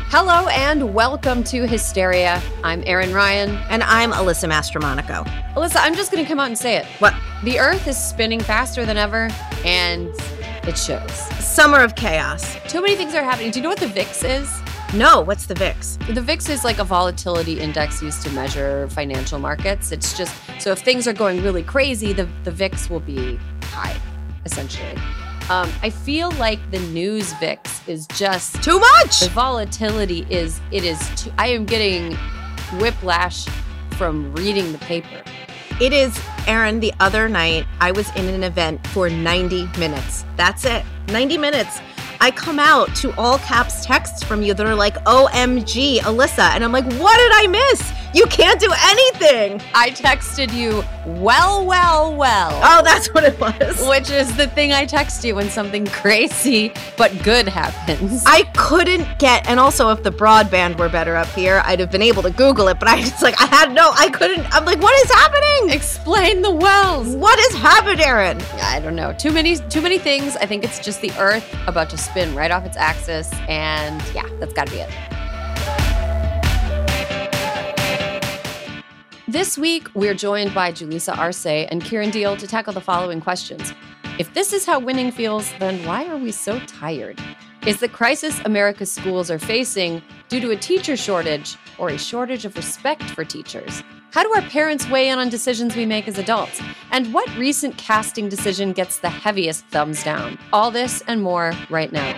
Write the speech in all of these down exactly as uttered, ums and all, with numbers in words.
Hello and welcome to Hysteria. I'm Erin Ryan. And I'm Alyssa Mastromonaco. Alyssa, I'm just going to come out and say it. What? The Earth is spinning faster than ever, and it shows. Summer of chaos. Too many things are happening. Do you know what the V I X is? No, what's the V I X? The V I X is like a volatility index used to measure financial markets. It's just, so if things are going really crazy, the, the V I X will be high, essentially. Um, I feel like the news V I X is just too much. The volatility is, it is, too, I am getting whiplash from reading the paper. It is, Erin, the other night, I was in an event for ninety minutes. That's it, ninety minutes. I come out to all caps texts from you that are like, O M G, Alyssa. And I'm like, what did I miss? You can't do anything. I texted you, well, well, well. Oh, that's what it was. Which is the thing I text you when something crazy but good happens. I couldn't get, and also if the broadband were better up here, I'd have been able to Google it, but I just like, I had no, I couldn't, I'm like, what is happening? Explain the wells. What has happened, Erin? I don't know. Too many, too many things. I think it's just the Earth about to spin right off its axis, and yeah, that's gotta be it. This week, we're joined by Julissa Arce and Kieran Deal to tackle the following questions. If this is how winning feels, then why are we so tired? Is the crisis America's schools are facing due to a teacher shortage or a shortage of respect for teachers? How do our parents weigh in on decisions we make as adults? And what recent casting decision gets the heaviest thumbs down? All this and more right now.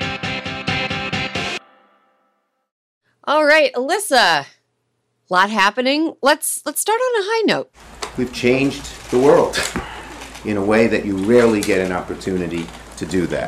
All right, Alyssa. Lot happening. Let's let's start on a high note. We've changed the world in a way that you rarely get an opportunity to do that.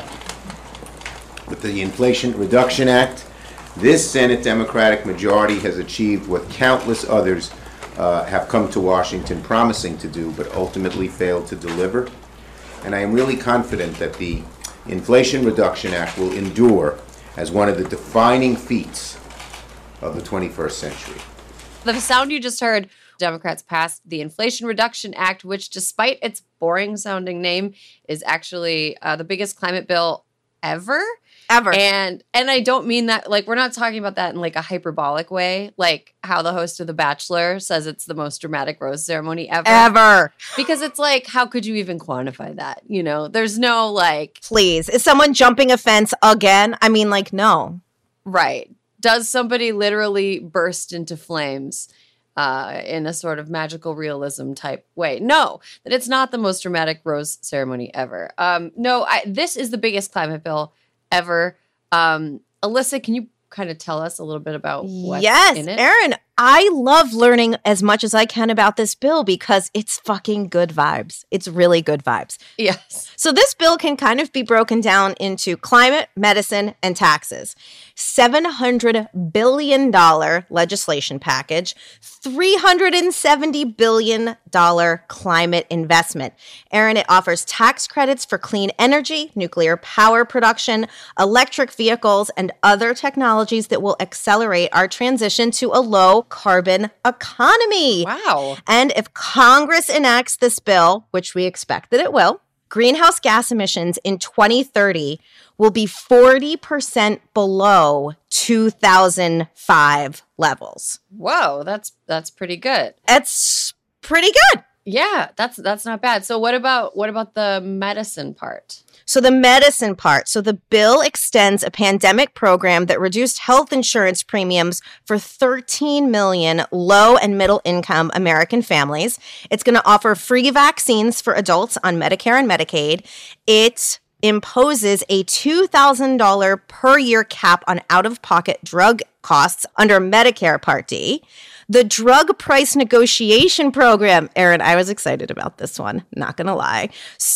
With the Inflation Reduction Act, this Senate Democratic majority has achieved what countless others uh, have come to Washington promising to do, but ultimately failed to deliver. And I am really confident that the Inflation Reduction Act will endure as one of the defining feats of the twenty-first century. The sound you just heard, Democrats passed the Inflation Reduction Act, which, despite its boring-sounding name, is actually uh, the biggest climate bill ever. Ever. And and I don't mean that, like, we're not talking about that in, like, a hyperbolic way, like how the host of The Bachelor says it's the most dramatic rose ceremony ever. Ever. Because it's like, how could you even quantify that? You know, there's no, like... Please. Is someone jumping a fence again? I mean, like, no. Right. Does somebody literally burst into flames uh, in a sort of magical realism type way? No, that it's not the most dramatic rose ceremony ever. Um, no, I, this is the biggest climate bill ever. Um, Alyssa, can you kind of tell us a little bit about what's yes, in it? Erin, I love learning as much as I can about this bill because it's fucking good vibes. It's really good vibes. Yes. So this bill can kind of be broken down into climate, medicine, and taxes. seven hundred billion dollars legislation package, three hundred seventy billion dollars climate investment. Erin, it offers tax credits for clean energy, nuclear power production, electric vehicles, and other technologies that will accelerate our transition to a low carbon economy. Wow. And if Congress enacts this bill, which we expect that it will, greenhouse gas emissions in twenty thirty will be forty percent below two thousand five levels. Whoa, that's that's pretty good. It's pretty good. Yeah, that's that's not bad. So what about what about the medicine part? So the medicine part. So the bill extends a pandemic program that reduced health insurance premiums for thirteen million low and middle income American families. It's going to offer free vaccines for adults on Medicare and Medicaid. It imposes a two thousand dollars per year cap on out-of-pocket drug costs under Medicare Part D. The drug price negotiation program, Erin, I was excited about this one, not going to lie.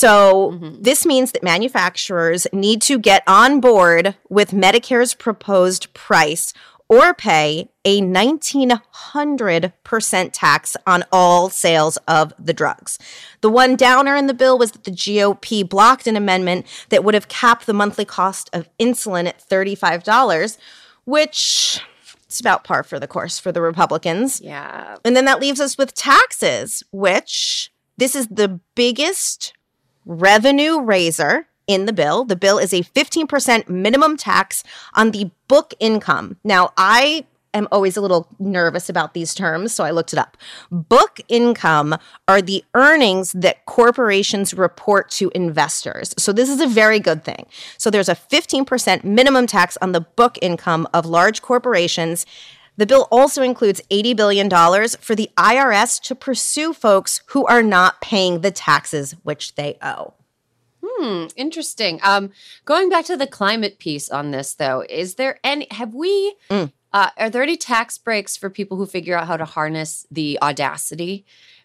So mm-hmm. this means that manufacturers need to get on board with Medicare's proposed price or pay a nineteen hundred percent tax on all sales of the drugs. The one downer in the bill was that the G O P blocked an amendment that would have capped the monthly cost of insulin at thirty-five dollars, which... it's about par for the course for the Republicans. Yeah. And then that leaves us with taxes, which this is the biggest revenue raiser in the bill. The bill is a fifteen percent minimum tax on the book income. Now, I am always a little nervous about these terms, so I looked it up. Book income are the earnings that corporations report to investors. So this is a very good thing. So there's a fifteen percent minimum tax on the book income of large corporations. The bill also includes eighty billion dollars for the I R S to pursue folks who are not paying the taxes which they owe. Hmm, interesting. Um, going back to the climate piece on this, though, is there any, have we, mm. uh, are there any tax breaks for people who figure out how to harness the audacity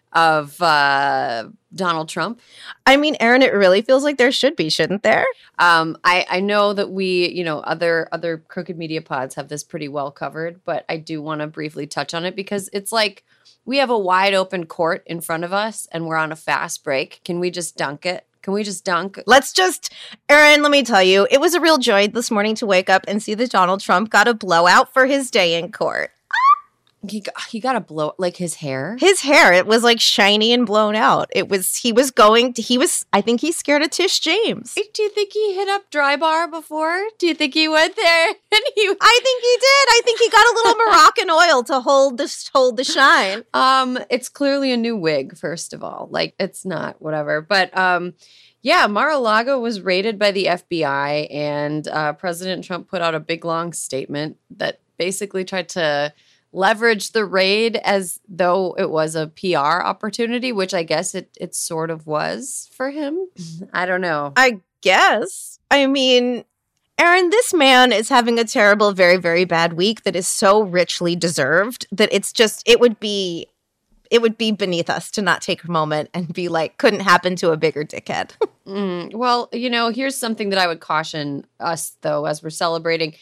of uh, Donald Trump? I mean, Erin, it really feels like there should be, shouldn't there? Um, I, I know that we, you know, other other Crooked Media pods have this pretty well covered, but I do want to briefly touch on it because it's like we have a wide open court in front of us and we're on a fast break. Can we just dunk it? Can we just dunk? Let's just, Erin, let me tell you, it was a real joy this morning to wake up and see that Donald Trump got a blowout for his day in court. He got, he got a blow, like his hair? His hair, it was like shiny and blown out. It was, he was going to, he was, I think he's scared of Tish James. Do you think he hit up Dry Bar before? Do you think he went there? And he? I think he did. I think he got a little Moroccan oil to hold the, hold the shine. Um, It's clearly a new wig, first of all. Like, it's not, whatever. But, um, yeah, Mar-a-Lago was raided by the F B I, and uh, President Trump put out a big, long statement that basically tried to leverage the raid as though it was a P R opportunity, which I guess it it sort of was for him. I don't know. I guess. I mean, Erin, this man is having a terrible, very, very bad week that is so richly deserved that it's just, it would be, it would be beneath us to not take a moment and be like, couldn't happen to a bigger dickhead. mm, well, you know, here's something that I would caution us, though, as we're celebrating.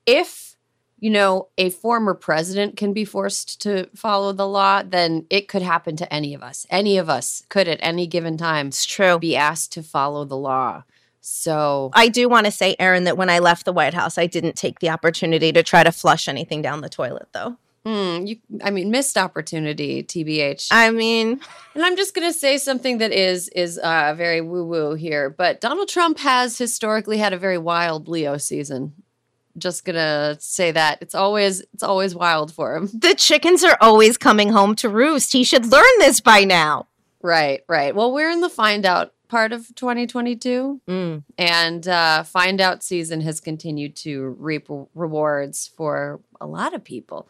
If you know, a former president can be forced to follow the law, then it could happen to any of us. Any of us could at any given time it's true. be asked to follow the law. So I do want to say, Erin, that when I left the White House, I didn't take the opportunity to try to flush anything down the toilet, though. Mm, you, I mean, missed opportunity, T B H. I mean, and I'm just going to say something that is is uh, very woo-woo here, but Donald Trump has historically had a very wild Leo season. Just gonna say that it's always it's always wild for him. The chickens are always coming home to roost. He should learn this by now. Right, right. Well, we're in the find out part of twenty twenty-two, mm. and uh, find out season has continued to reap rewards for a lot of people.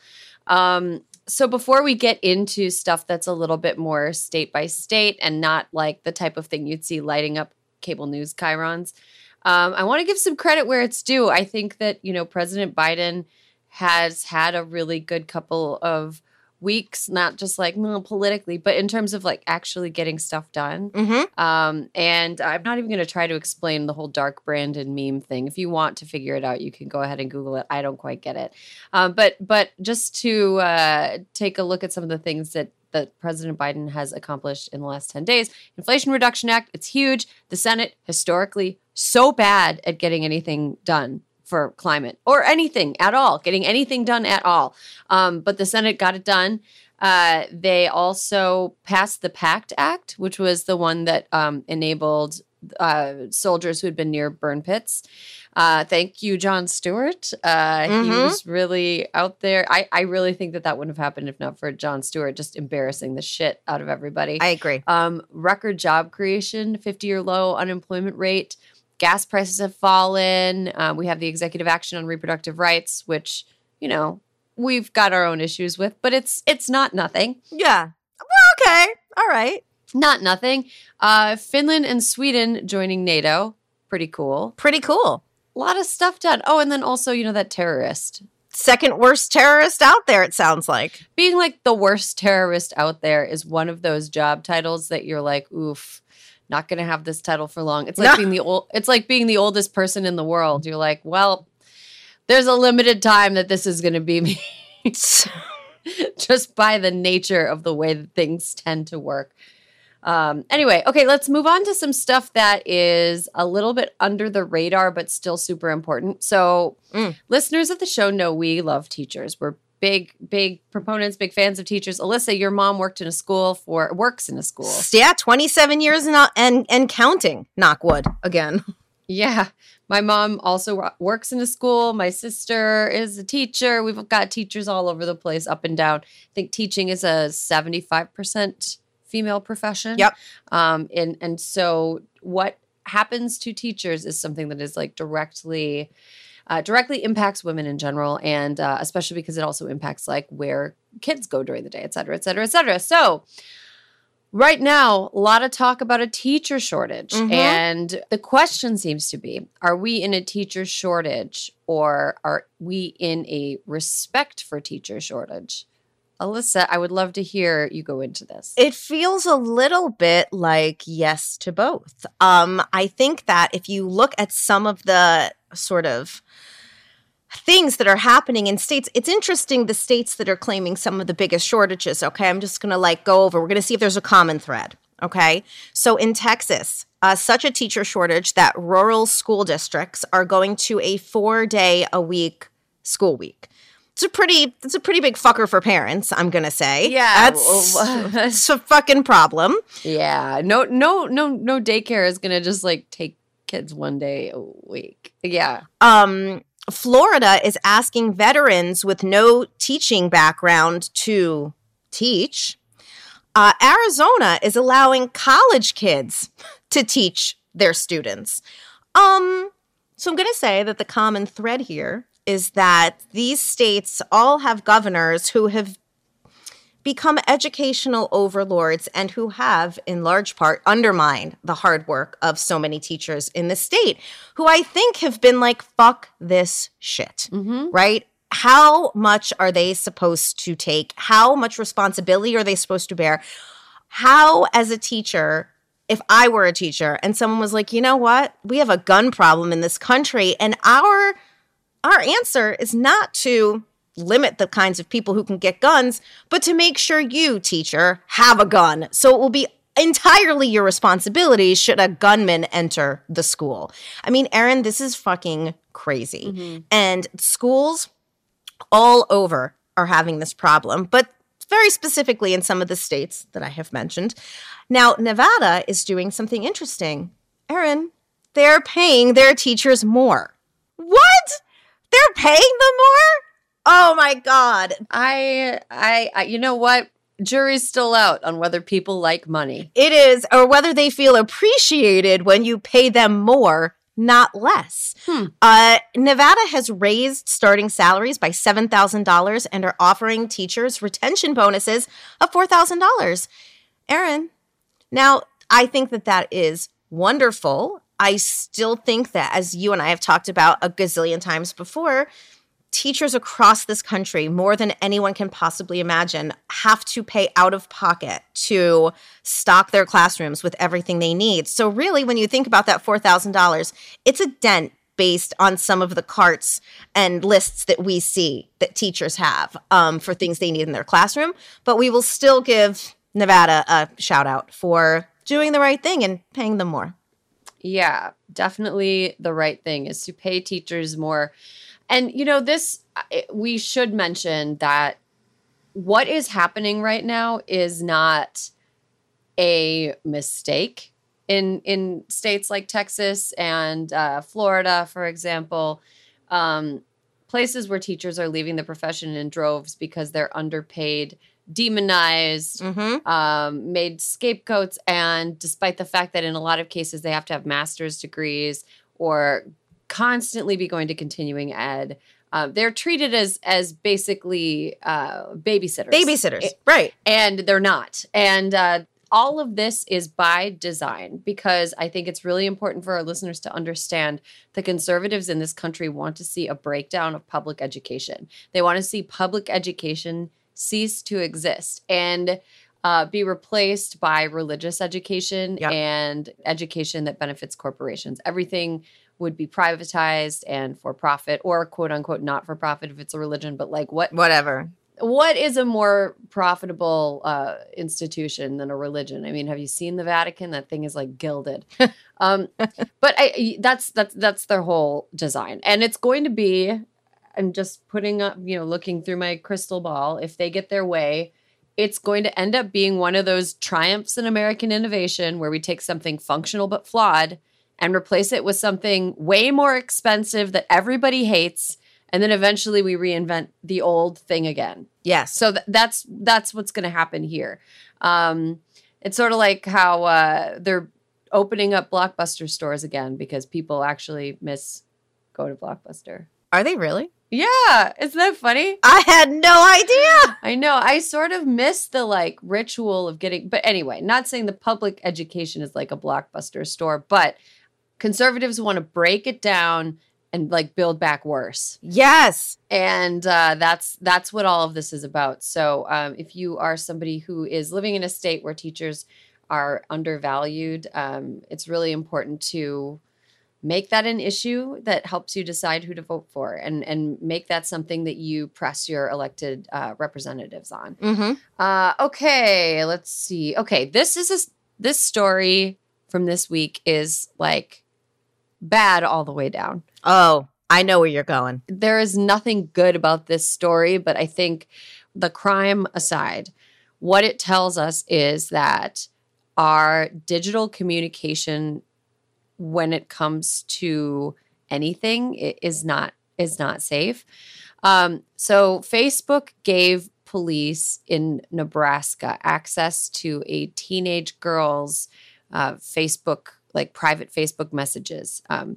Um, so before we get into stuff that's a little bit more state by state and not like the type of thing you'd see lighting up cable news chyrons. Um, I want to give some credit where it's due. I think that, you know, President Biden has had a really good couple of weeks, not just like no, politically, but in terms of like actually getting stuff done. Mm-hmm. Um, and I'm not even going to try to explain the whole dark Brandon meme thing. If you want to figure it out, you can go ahead and Google it. I don't quite get it. Um, but but just to uh, take a look at some of the things that that President Biden has accomplished in the last ten days. Inflation Reduction Act, it's huge. The Senate, historically, so bad at getting anything done for climate or anything at all, getting anything done at all. Um, but the Senate got it done. Uh, they also passed the PACT Act, which was the one that um, enabled uh, soldiers who had been near burn pits. Uh, thank you, Jon Stewart. Uh, mm-hmm. He was really out there. I, I really think that that wouldn't have happened if not for Jon Stewart just embarrassing the shit out of everybody. I agree. Um, record job creation, fifty-year low unemployment rate. Gas prices have fallen. Uh, we have the executive action on reproductive rights, which, you know, we've got our own issues with, but it's it's not nothing. Yeah. Well, okay. All right. Not nothing. Uh, Finland and Sweden joining NATO. Pretty cool. Pretty cool. A lot of stuff done. Oh, and then also, you know, that terrorist. Second worst terrorist out there, it sounds like. Being like the worst terrorist out there is one of those job titles that you're like, oof, not going to have this title for long. It's like no. being the old. It's like being the oldest person in the world. You're like, well, there's a limited time that this is going to be me. Just by the nature of the way that things tend to work. Um, anyway, okay, let's move on to some stuff that is a little bit under the radar, but still super important. So mm. listeners of the show know we love teachers. We're big, big proponents, big fans of teachers. Alyssa, your mom worked in a school for, works in a school. Yeah, twenty-seven years and, and, and counting, knock wood, again. Yeah. My mom also wo- works in a school. My sister is a teacher. We've got teachers all over the place, up and down. I think teaching is a seventy-five percent female profession. Yep. Um, and, and so what happens to teachers is something that is like directly, uh, directly impacts women in general. And uh, especially because it also impacts like where kids go during the day, et cetera, et cetera, et cetera. So right now, a lot of talk about a teacher shortage. Mhm. And the question seems to be, are we in a teacher shortage or are we in a respect for teacher shortage? Alyssa, I would love to hear you go into this. It feels a little bit like yes to both. Um, I think that if you look at some of the sort of things that are happening in states, it's interesting the states that are claiming some of the biggest shortages. Okay, I'm just going to like go over. We're going to see if there's a common thread. Okay, so in Texas, uh, such a teacher shortage that rural school districts are going to a four day a week school week. It's a pretty, it's a pretty big fucker for parents, I'm going to say. Yeah. That's it's a fucking problem. Yeah. No, no, no, no daycare is going to just like take kids one day a week. Yeah. Um, Florida is asking veterans with no teaching background to teach. Uh, Arizona is allowing college kids to teach their students. Um, so I'm going to say that the common thread here is that these states all have governors who have become educational overlords and who have, in large part, undermined the hard work of so many teachers in the state, who I think have been like, fuck this shit, Mm-hmm. right? How much are they supposed to take? How much responsibility are they supposed to bear? How, as a teacher, if I were a teacher and someone was like, you know what? We have a gun problem in this country, and our our answer is not to limit the kinds of people who can get guns, but to make sure you, teacher, have a gun. So it will be entirely your responsibility should a gunman enter the school. I mean, Erin, this is fucking crazy. Mm-hmm. And schools all over are having this problem, but very specifically in some of the states that I have mentioned. Now, Nevada is doing something interesting. Erin, they're paying their teachers more. What? They're paying them more? Oh my God. I, I, I, you know what? Jury's still out on whether people like money. It is, or whether they feel appreciated when you pay them more, not less. Hmm. Uh, Nevada has raised starting salaries by seven thousand dollars and are offering teachers retention bonuses of four thousand dollars. Erin, now I think that that is wonderful. I still think that, as you and I have talked about a gazillion times before, teachers across this country, more than anyone can possibly imagine, have to pay out of pocket to stock their classrooms with everything they need. So really, when you think about that four thousand dollars, it's a dent based on some of the carts and lists that we see that teachers have um, for things they need in their classroom. But we will still give Nevada a shout out for doing the right thing and paying them more. Yeah, definitely the right thing is to pay teachers more. And, you know, this, we should mention that what is happening right now is not a mistake in in states like Texas and uh, Florida, for example. Um, places where teachers are leaving the profession in droves because they're underpaid, demonized, Mm-hmm. um, made scapegoats. And despite the fact that in a lot of cases they have to have master's degrees or constantly be going to continuing ed, uh, they're treated as as basically uh, babysitters. Babysitters, It- right. and they're not. And uh, all of this is by design because I think it's really important for our listeners to understand the conservatives in this country want to see a breakdown of public education. They want to see public education cease to exist and uh, be replaced by religious education Yep. and education that benefits corporations. Everything would be privatized and for profit or quote unquote not for profit if it's a religion. But like what Whatever. what is a more profitable uh, institution than a religion? I mean, have you seen the Vatican? That thing is like gilded. um, but I, that's that's that's their whole design, and it's going to be. I'm just putting up, you know, looking through my crystal ball. If they get their way, it's going to end up being one of those triumphs in American innovation where we take something functional but flawed and replace it with something way more expensive that everybody hates. And then eventually we reinvent the old thing again. Yes. So th- that's that's what's going to happen here. Um, it's sort of like how uh, they're opening up Blockbuster stores again because people actually miss going to Blockbuster. Are they really? Yeah. Isn't that funny? I had no idea. I know. I sort of miss the like ritual of getting, but anyway, not saying the public education is like a Blockbuster store, but conservatives want to break it down and like build back worse. Yes. And uh, that's that's what all of this is about. So um, if you are somebody who is living in a state where teachers are undervalued, um, it's really important to make that an issue that helps you decide who to vote for, and and make that something that you press your elected uh, representatives on. Mm-hmm. Uh, okay, let's see. Okay, this is a, this story from this week is like bad all the way down. Oh, I know where you're going. There is nothing good about this story, but I think the crime aside, what it tells us is that our digital communication when it comes to anything it is not is not safe. Um, so Facebook gave police in Nebraska access to a teenage girl's uh, Facebook, like private Facebook messages. Um,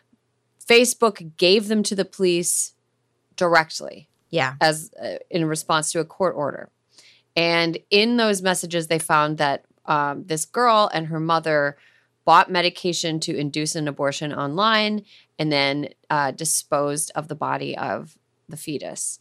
Facebook gave them to the police directly. Yeah. As uh, in response to a court order. And in those messages, they found that um, this girl and her mother bought medication to induce an abortion online and then uh, disposed of the body of the fetus.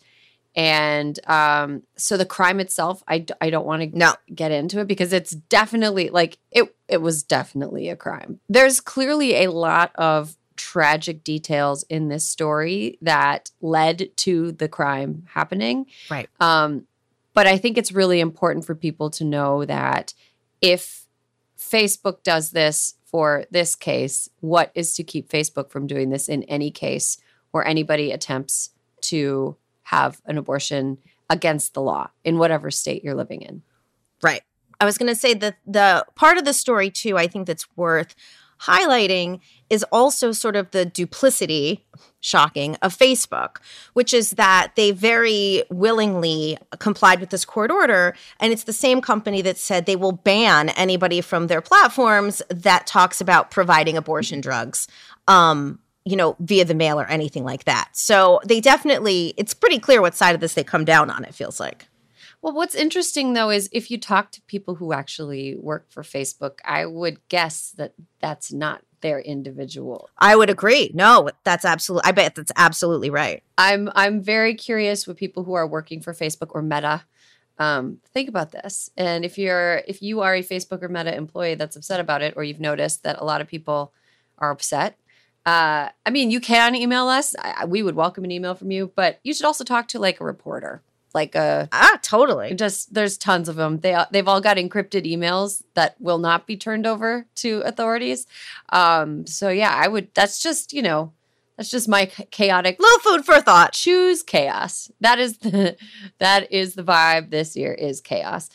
And um, so the crime itself, I, d- I don't want to no. get into it because it's definitely like it, it was definitely a crime. There's clearly a lot of tragic details in this story that led to the crime happening. Right. Um, but I think it's really important for people to know that if Facebook does this for this case, what is to keep Facebook from doing this in any case where anybody attempts to have an abortion against the law in whatever state you're living in? Right. I was going to say that the part of the story, too, I think that's worth highlighting is also sort of the duplicity, shocking, of Facebook, which is that they very willingly complied with this court order. And it's the same company that said they will ban anybody from their platforms that talks about providing abortion drugs, um, you know, via the mail or anything like that. So they definitely, it's pretty clear what side of this they come down on, it feels like. Well, what's interesting, though, is if you talk to people who actually work for Facebook, I would guess that that's not their individual. I would agree. No, that's absolutely, I bet that's absolutely right. I'm I'm very curious with people who are working for Facebook or Meta. Um, think about this. And if you're if you are a Facebook or Meta employee that's upset about it, or you've noticed that a lot of people are upset, uh, I mean, you can email us. I, we would welcome an email from you, but you should also talk to like a reporter. Like a ah, totally. Just there's tons of them. They they've all got encrypted emails that will not be turned over to authorities. Um, so yeah, I would. That's just you know, that's just my chaotic little food for thought. Choose chaos. That is the that is the vibe this year is chaos.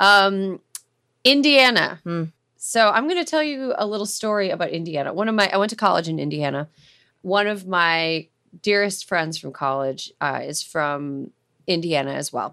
Um, Indiana. Hmm. So I'm going to tell you a little story about Indiana. One of my I went to college in Indiana. One of my dearest friends from college uh, is from Indiana as well.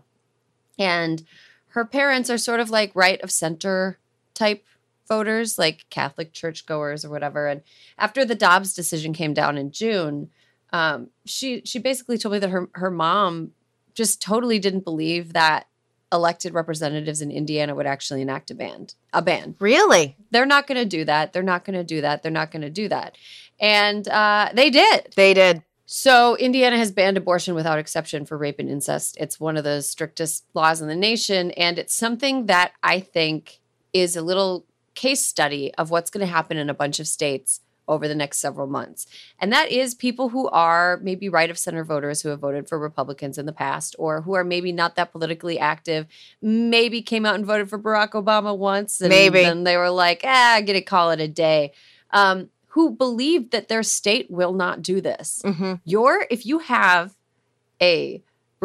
And her parents are sort of like right of center type voters, like Catholic churchgoers or whatever. And after the Dobbs decision came down in June, um, she she basically told me that her, her mom just totally didn't believe that elected representatives in Indiana would actually enact a ban. A ban. Really? They're not going to do that. They're not going to do that. They're not going to do that. And uh, they did. They did. So Indiana has banned abortion without exception for rape and incest. It's one of the strictest laws in the nation. And it's something that I think is a little case study of what's going to happen in a bunch of states over the next several months. And that is people who are maybe right of center voters who have voted for Republicans in the past, or who are maybe not that politically active, maybe came out and voted for Barack Obama once. And maybe. then they were like, ah, I'm going to call it a day. Um, who believe that their state will not do this. Mm-hmm. Your, if you have a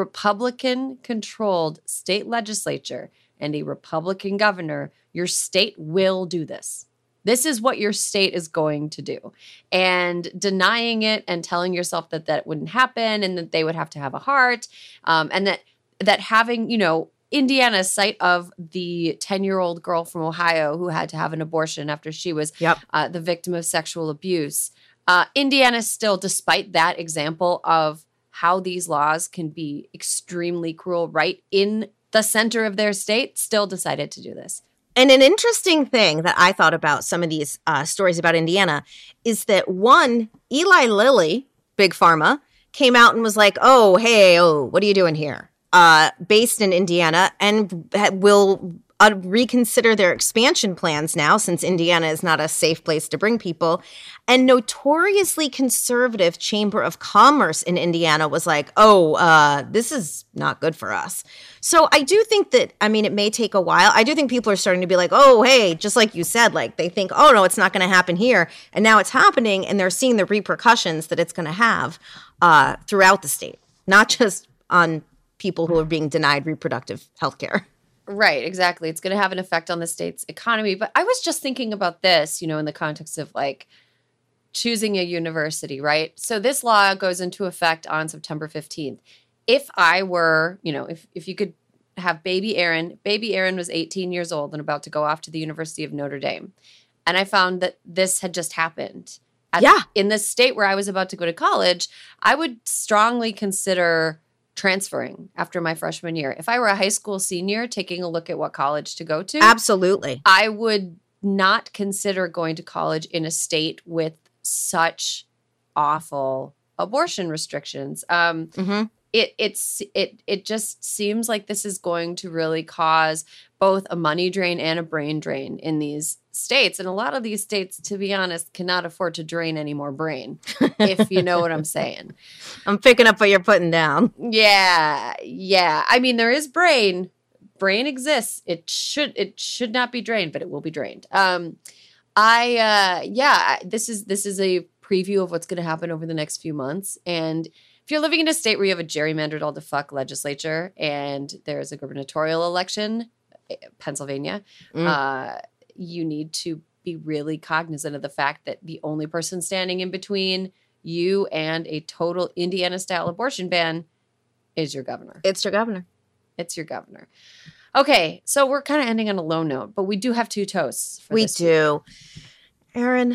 Republican-controlled state legislature and a Republican governor, your state will do this. This is what your state is going to do. And denying it and telling yourself that that wouldn't happen and that they would have to have a heart, um, and that that having, you know, Indiana, site of the ten-year-old girl from Ohio who had to have an abortion after she was Yep. uh, the victim of sexual abuse. Uh, Indiana still, despite that example of how these laws can be extremely cruel right in the center of their state, still decided to do this. And an interesting thing that I thought about some of these uh, stories about Indiana is that one, Eli Lilly, Big Pharma, came out and was like, oh, hey, oh, what are you doing here? Uh, based in Indiana, and will uh, reconsider their expansion plans now since Indiana is not a safe place to bring people. And notoriously conservative Chamber of Commerce in Indiana was like, oh, uh, this is not good for us. So I do think that, I mean, it may take a while. I do think people are starting to be like, oh, hey, just like you said, like they think, oh, no, it's not going to happen here. And now it's happening, and they're seeing the repercussions that it's going to have uh, throughout the state, not just on people who are being denied reproductive health care. Right, exactly. It's going to have an effect on the state's economy. But I was just thinking about this, you know, in the context of like choosing a university, right? So this law goes into effect on September fifteenth. If I were, you know, if, if you could have baby Aaron, baby Aaron was eighteen years old and about to go off to the University of Notre Dame. And I found that this had just happened. At, Yeah. In the state where I was about to go to college, I would strongly consider transferring after my freshman year. If I were a high school senior taking a look at what college to go to, Absolutely. I would not consider going to college in a state with such awful abortion restrictions. Um, Mm-hmm. it it's it it just seems like this is going to really cause both a money drain and a brain drain in these states. And a lot of these states, to be honest, cannot afford to drain any more brain, if you know what I'm saying. I'm picking up what you're putting down. Yeah, yeah. I mean, there is brain. Brain exists. It should it should not be drained, but it will be drained. Um, I uh, yeah. This is this is a preview of what's going to happen over the next few months. And if you're living in a state where you have a gerrymandered all the fuck legislature and there's a gubernatorial election, Pennsylvania, Mm. uh, you need to be really cognizant of the fact that the only person standing in between you and a total Indiana-style abortion ban is your governor. It's your governor. It's your governor. Okay, so we're kind of ending on a low note, but we do have two toasts. For We this week. do. Aaron,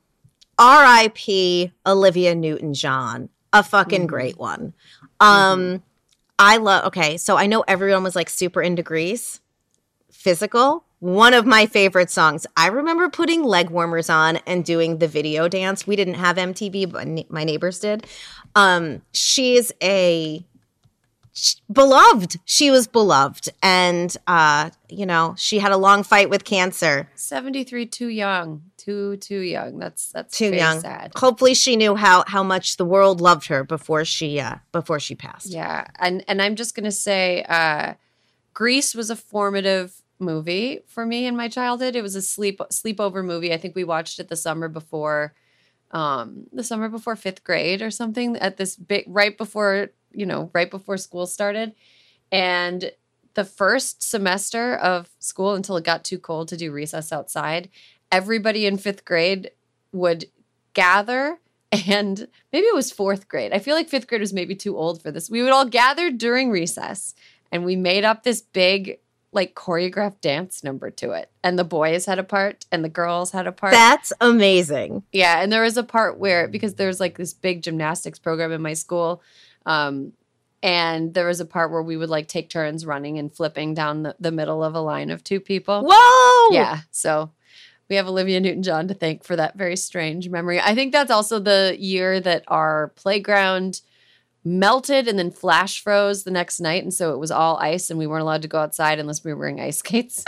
R I P Olivia Newton-John, a fucking Mhm. great one. Um, I love, okay, so I know everyone was like super into Grease. Physical, one of my favorite songs. I remember putting leg warmers on and doing the video dance. We didn't have M T V, but ne- my neighbors did. Um, she's a sh- beloved. She was beloved. And, uh, you know, she had a long fight with cancer. seventy-three, too young. Too, too young. That's that's Too very young. sad. Hopefully she knew how how much the world loved her before she uh before she passed. Yeah, and and I'm just gonna say, uh, Grease was a formative movie for me in my childhood. It was a sleep sleepover movie. I think we watched it the summer before, um, the summer before fifth grade or something. At this big right before you know right before school started, and the first semester of school until it got too cold to do recess outside, everybody in fifth grade would gather. And maybe it was fourth grade. I feel like fifth grade was maybe too old for this. We would all gather during recess and we made up this big, like, choreographed dance number to it. And the boys had a part and the girls had a part. That's amazing. Yeah. And there was a part where, because there's like this big gymnastics program in my school, um, and there was a part where we would like take turns running and flipping down the, the middle of a line of two people. Whoa! Yeah. So we have Olivia Newton-John to thank for that very strange memory. I think that's also the year that our playground melted and then flash froze the next night. And so it was all ice and we weren't allowed to go outside unless we were wearing ice skates.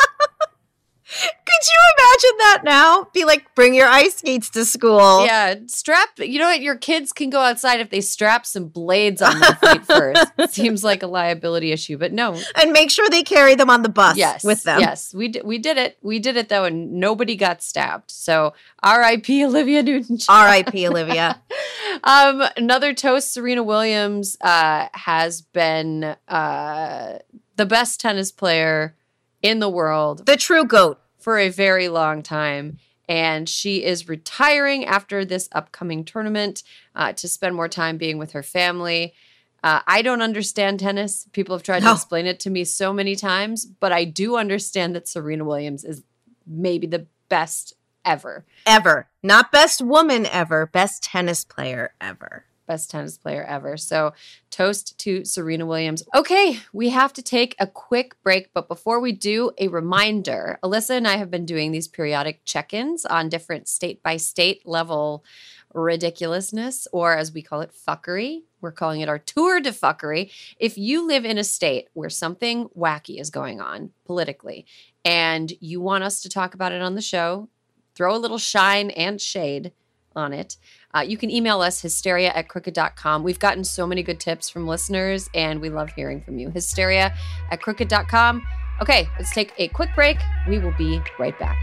Could you imagine that now? Be like, bring your ice skates to school. Yeah, strap. You know what? Your kids can go outside if they strap some blades on their feet first. It seems like a liability issue, but no. And make sure they carry them on the bus Yes, with them. yes, we did. We did it. We did it though, and nobody got stabbed. So, R I P Olivia Newton-John. R I P Olivia. um, another toast. Serena Williams uh, has been uh, the best tennis player in the world The true goat. for a very long time. and she is retiring after this upcoming tournament uh, to spend more time being with her family. Uh, I don't understand tennis. People have tried No. to explain it to me so many times, but I do understand that Serena Williams is maybe the best ever. Ever. Not best woman ever, best tennis player ever. Best tennis player ever. So toast to Serena Williams. Okay, we have to take a quick break, but before we do, a reminder. Alyssa and I have been doing these periodic check-ins on different state-by-state level ridiculousness, or as we call it, fuckery. We're calling it our tour de fuckery. If you live in a state where something wacky is going on politically and you want us to talk about it on the show, throw a little shine and shade on it, uh, you can email us hysteria at crooked dot com. We've gotten so many good tips from listeners and we love hearing from you. Hysteria at crooked dot com. Okay, let's take a quick break. We will be right back.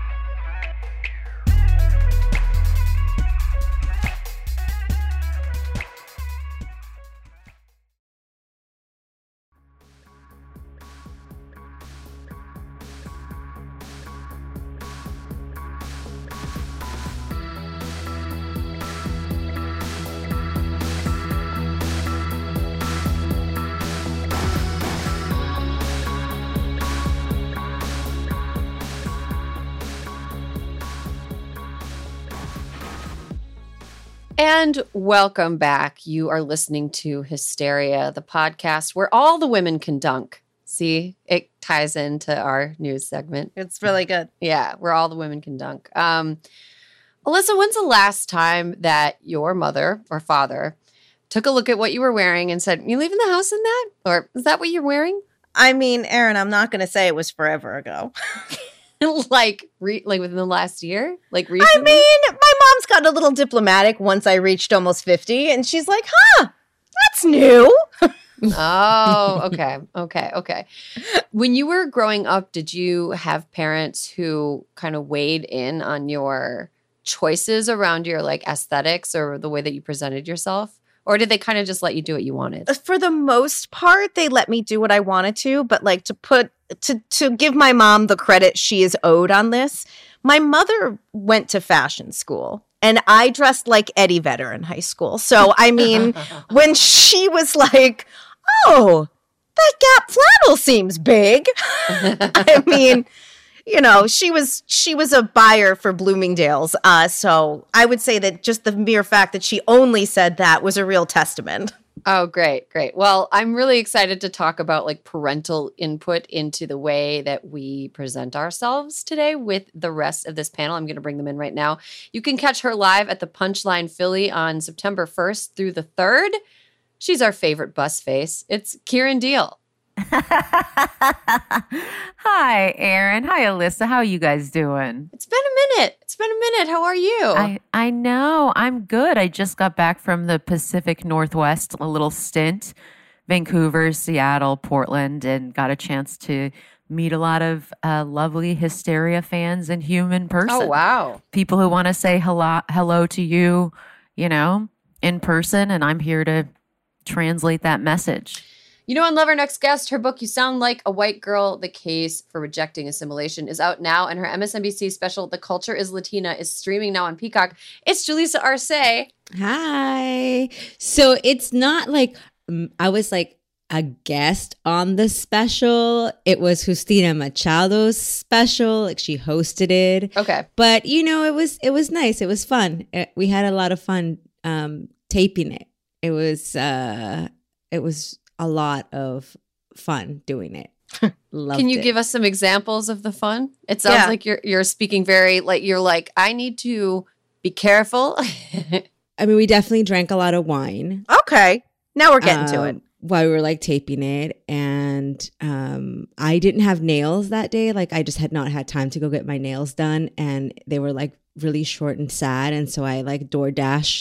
And welcome back. You are listening to Hysteria, the podcast where all the women can dunk. See, it ties into our news segment. It's really good. Yeah, where all the women can dunk. Um, Alyssa, when's the last time that your mother or father took a look at what you were wearing and said, "You leaving the house in that?" Or, "Is that what you're wearing?" I mean, Erin, I'm not going to say it was forever ago. like, re- like within the last year? Like recently? I mean, my mom's gotten a little diplomatic once I reached almost fifty, and she's like, huh, that's new. Oh, okay. Okay. Okay. When you were growing up, did you have parents who kind of weighed in on your choices around your like aesthetics or the way that you presented yourself? Or did they kind of just let you do what you wanted? For the most part, they let me do what I wanted to, but like to put to to give my mom the credit she is owed on this, my mother went to fashion school. And I dressed like Eddie Vedder in high school. So, I mean, when she was like, oh, that Gap flannel seems big. I mean, you know, she was she was a buyer for Bloomingdale's. Uh, so I would say that just the mere fact that she only said that was a real testament. Oh, great, great. Well, I'm really excited to talk about like parental input into the way that we present ourselves today with the rest of this panel. I'm going to bring them in right now. You can catch her live at the Punchline Philly on September first through the third. She's our favorite bus face. It's Kieran Deal. Hi, Erin. Hi, Alyssa. How are you guys doing? It's been a minute. It's been a minute. How are you? I, I know. I'm good. I just got back from the Pacific Northwest, a little stint, Vancouver, Seattle, Portland, and got a chance to meet a lot of uh, lovely Hysteria fans in human person. Oh, wow. People who want to say hello, hello to you, you know, in person, and I'm here to translate that message. You know, and love our next guest. Her book, You Sound Like a White Girl, The Case for Rejecting Assimilation, is out now, and her M S N B C special, The Culture is Latina, is streaming now on Peacock. It's Julissa Arce. Hi. So it's not like um, I was like a guest on the special. It was Justina Machado's special. Like she hosted it. Okay. But, you know, it was it was nice. It was fun. It, we had a lot of fun um, taping it. It was uh, it was a lot of fun doing it. Loved Can you it. give us some examples of the fun? It sounds Yeah. like you're you're speaking very like you're like, I need to be careful. I mean, we definitely drank a lot of wine. Okay. Now we're getting to um, it. While we were like taping it. And um, I didn't have nails that day. Like I just had not had time to go get my nails done. And they were like really short and sad. And so I like DoorDash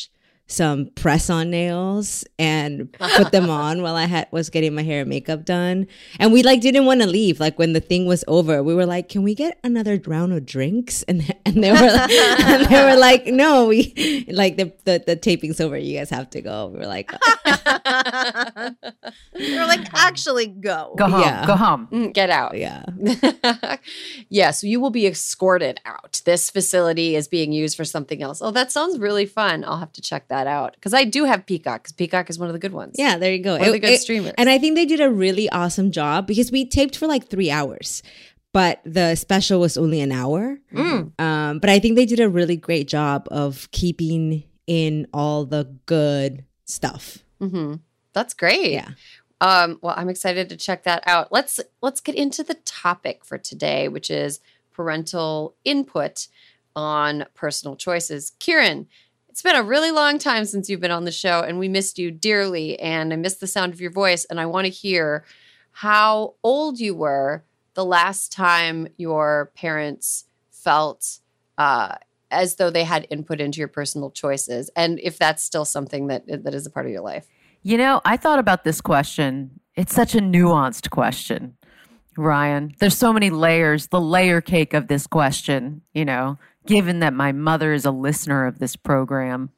some press-on nails and put them on while I had was getting my hair and makeup done. And we like didn't want to leave. Like when the thing was over, we were like, "Can we get another round of drinks?" And and they were like, and they were like, "No, we like the, the the taping's over. You guys have to go." We were like, oh. We were like, actually, go. Go home. Yeah. Go home. Mm, Get out. "Yeah." Yeah, so you will be escorted out. This facility is being used for something else. Oh, that sounds really fun. I'll have to check that out because I do have Peacock because Peacock is one of the good ones. Yeah, there you go. One of the It- good it- streamers. And I think they did a really awesome job because we taped for like three hours, but the special was only an hour. Mm. Um, but I think they did a really great job of keeping in all the good stuff. Mm-hmm. That's great. Yeah. Um, well, I'm excited to check that out. Let's let's get into the topic for today, which is parental input on personal choices. Kieran, it's been a really long time since you've been on the show, and we missed you dearly, and I missed the sound of your voice, and I want to hear how old you were the last time your parents felt uh, as though they had input into your personal choices, and if that's still something that that is a part of your life. You know, I thought about this question. It's such a nuanced question, Ryan. There's so many layers, the layer cake of this question, you know, given that my mother is a listener of this program.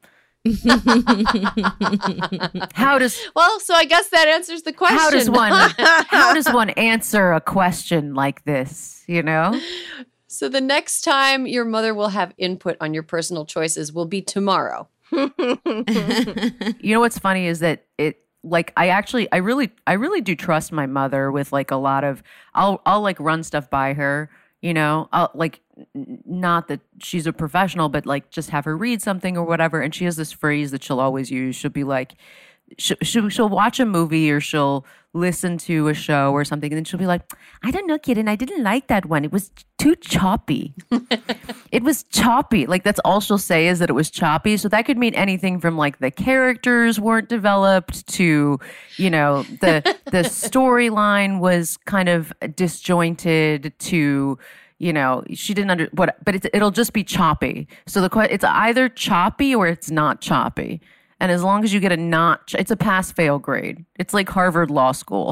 How does Well, so I guess that answers the question. how does one how does one answer a question like this, you know? So the next time your mother will have input on your personal choices will be tomorrow. You know what's funny is that it like I actually I really I really do trust my mother with like a lot of I'll I'll like run stuff by her, you know. I'll like n- not that she's a professional, but like just have her read something or whatever, and she has this phrase that she'll always use. She'll be like she'll, she'll, she'll watch a movie or she'll listen to a show or something, and then she'll be like, I don't know, kid, and I didn't like that one. It was too choppy. It was choppy. Like that's all she'll say is that it was choppy. So that could mean anything from like the characters weren't developed to, you know, the the storyline was kind of disjointed to, you know, she didn't under what, but it's, it'll just be choppy. So the que- it's either choppy or it's not choppy. And as long as you get a not, it's a pass fail grade. It's like Harvard Law School.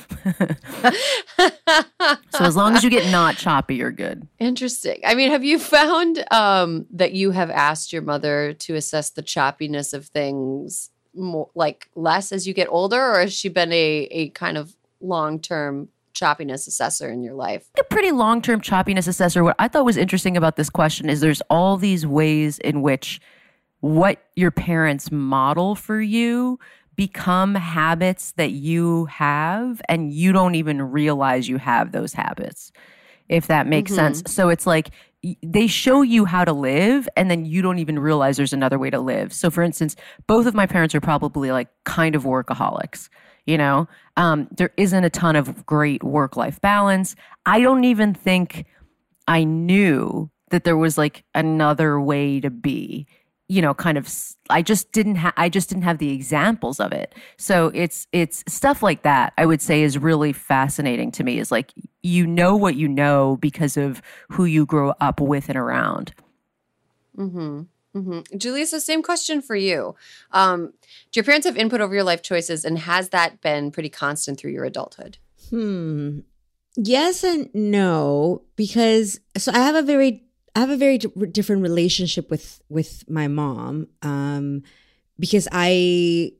So as long as you get not choppy, you're good. Interesting. I mean, have you found um, that you have asked your mother to assess the choppiness of things more, like less as you get older, or has she been a, a kind of long-term choppiness assessor in your life? A pretty long-term choppiness assessor. What I thought was interesting about this question is there's all these ways in which what your parents model for you become habits that you have and you don't even realize you have those habits, if that makes Mm-hmm. sense. So it's like y- they show you how to live and then you don't even realize there's another way to live. So for instance, both of my parents are probably like kind of workaholics. You know, um, there isn't a ton of great work-life balance. I don't even think I knew that there was like another way to be. You know, kind of, I just didn't have, I just didn't have the examples of it. So it's, it's stuff like that I would say is really fascinating to me, is like, you know what you know because of who you grew up with and around. Mm-hmm. Mm-hmm. Julissa, same question for you. Um, do your parents have input over your life choices, and has that been pretty constant through your adulthood? Hmm. Yes and no, because so I have a very I have a very d- different relationship with with my mom, um, because I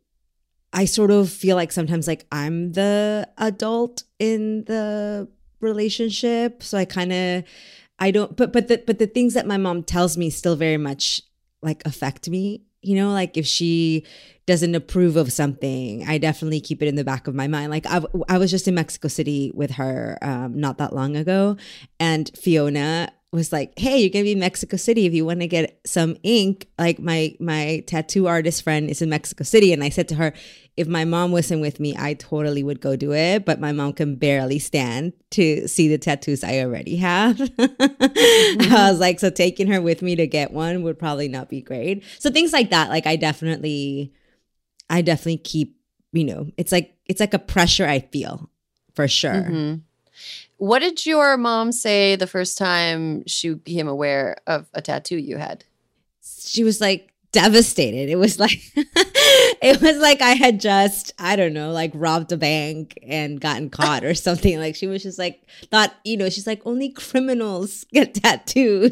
I sort of feel like sometimes like I'm the adult in the relationship, so I kind of I don't. But but the but the things that my mom tells me still very much like affect me. You know, like if she doesn't approve of something, I definitely keep it in the back of my mind. Like I, I was just in Mexico City with her um, not that long ago, and Fiona was like, hey, you're gonna be in Mexico City if you want to get some ink. Like my my tattoo artist friend is in Mexico City, and I said to her, if my mom wasn't with me, I totally would go do it, but my mom can barely stand to see the tattoos I already have. Mm-hmm. I was like, so taking her with me to get one would probably not be great. So things like that, like I definitely I definitely keep, you know, it's like it's like a pressure I feel for sure. Mm-hmm. What did your mom say the first time she became aware of a tattoo you had? She was like, devastated. It was like it was like I had just, I don't know, like robbed a bank and gotten caught or something. Like she was just like thought, you know, she's like, only criminals get tattoos.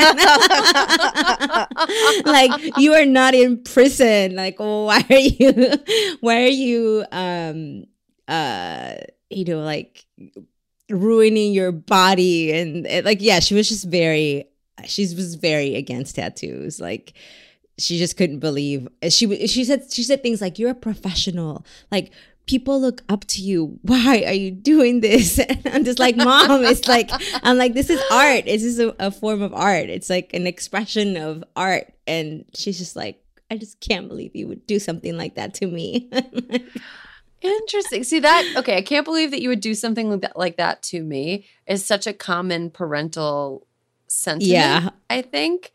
Like, you are not in prison. Like, oh, why are you why are you um uh you know, like ruining your body? And it, like, yeah, she was just very she was very against tattoos. Like, she just couldn't believe she she said she said things like, you're a professional, like people look up to you, why are you doing this? And I'm just like, Mom, it's like, I'm like, this is art, this is a, a form of art, it's like an expression of art. And she's just like, I just can't believe you would do something like that to me. Interesting. See that? Okay, I can't believe that you would do something like that, like that to me is such a common parental sentiment, yeah. I think.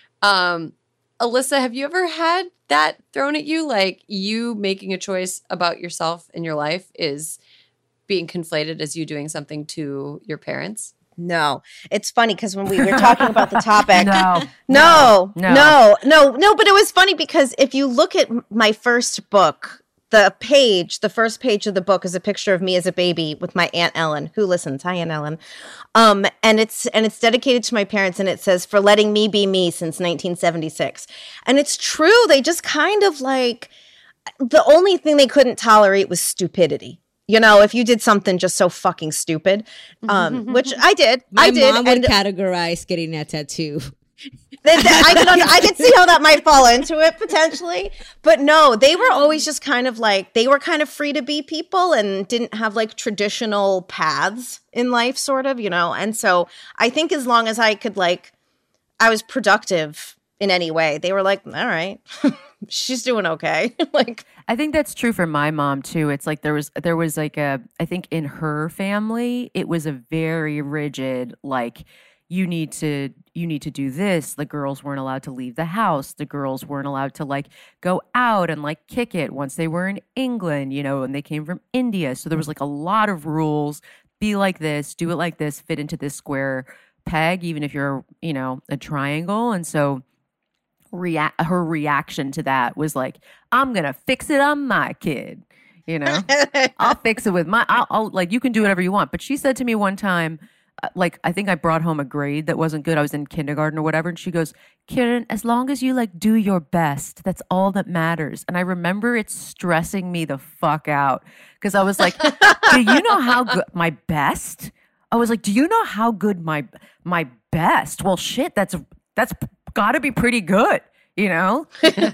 Um, Alyssa, have you ever had that thrown at you? Like, you making a choice about yourself in your life is being conflated as you doing something to your parents? No, it's funny because when we were talking about the topic, No, no, no, no, no, no, but it was funny because if you look at my first book, the page, the first page of the book is a picture of me as a baby with my Aunt Ellen, who listens. Hi, Aunt Ellen. Um, and it's and it's dedicated to my parents, and it says, for letting me be me since nineteen seventy-six. And it's true. They just kind of like, the only thing they couldn't tolerate was stupidity. You know, if you did something just so fucking stupid, um, which I did. My I did. mom would and categorize getting that tattoo. that- that- I could under- I could see how that might fall into it potentially, but no, they were always just kind of like, they were kind of free to be people and didn't have like traditional paths in life, sort of, you know. And so I think as long as I could, like, I was productive in any way, they were like, all right, she's doing okay. Like, I think that's true for my mom too. It's like there was there was like a I think in her family it was a very rigid, like, you need to you need to do this. The girls weren't allowed to leave the house. The girls weren't allowed to like go out and like kick it once they were in England, you know, and they came from India. So there was like a lot of rules. Be like this, do it like this, fit into this square peg, even if you're, you know, a triangle. And so rea- her reaction to that was like, I'm going to fix it on my kid. You know, I'll fix it with my, I'll, I'll like, you can do whatever you want. But she said to me one time, like, I think I brought home a grade that wasn't good. I was in kindergarten or whatever. And she goes, Kieran, as long as you like do your best, that's all that matters. And I remember it stressing me the fuck out because I was like, do you know how good my best? I was like, do you know how good my, my best? Well, shit, that's, that's gotta be pretty good, you know?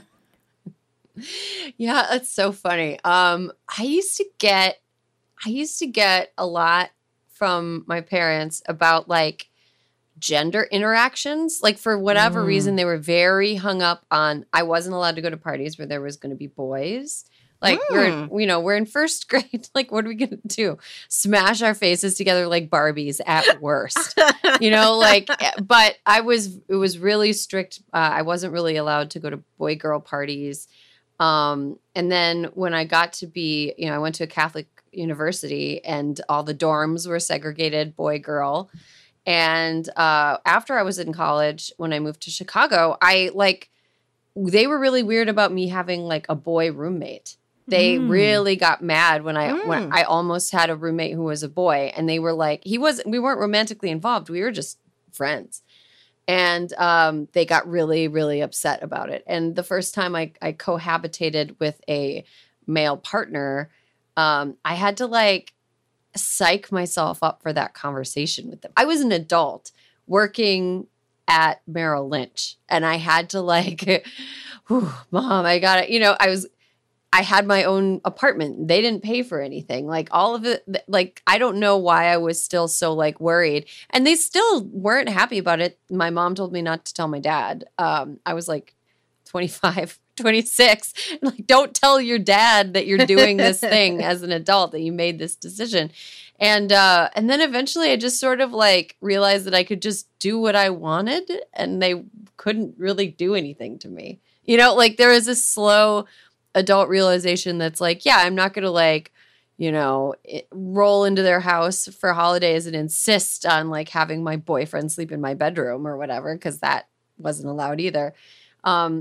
Yeah, that's so funny. Um, I used to get, I used to get a lot from my parents about like gender interactions. Like, for whatever mm. reason, they were very hung up on, I wasn't allowed to go to parties where there was going to be boys. Like, mm. we're, you know, we're in first grade. Like, what are we going to do? Smash our faces together like Barbies at worst, you know, like, but I was, it was really strict. Uh, I wasn't really allowed to go to boy girl parties. Um, and then when I got to be, you know, I went to a Catholic university and all the dorms were segregated boy girl. And uh, after I was in college, when I moved to Chicago, I like, they were really weird about me having like a boy roommate. They mm. really got mad when I, mm. when I almost had a roommate who was a boy, and they were like, he wasn't, we weren't romantically involved. We were just friends. And um, they got really, really upset about it. And the first time I, I cohabitated with a male partner, um, I had to like psych myself up for that conversation with them. I was an adult working at Merrill Lynch, and I had to like, whew, Mom, I got it. You know, I was, I had my own apartment. They didn't pay for anything. Like, all of it, like, I don't know why I was still so like worried, and they still weren't happy about it. My mom told me not to tell my dad. Um, I was like twenty-five, twenty-six. Like, don't tell your dad that you're doing this thing as an adult, that you made this decision. And, uh, and then eventually I just sort of like realized that I could just do what I wanted, and they couldn't really do anything to me. You know, like, there was a slow adult realization that's like, yeah, I'm not going to like, you know, it, roll into their house for holidays and insist on like having my boyfriend sleep in my bedroom or whatever, because that wasn't allowed either. Um,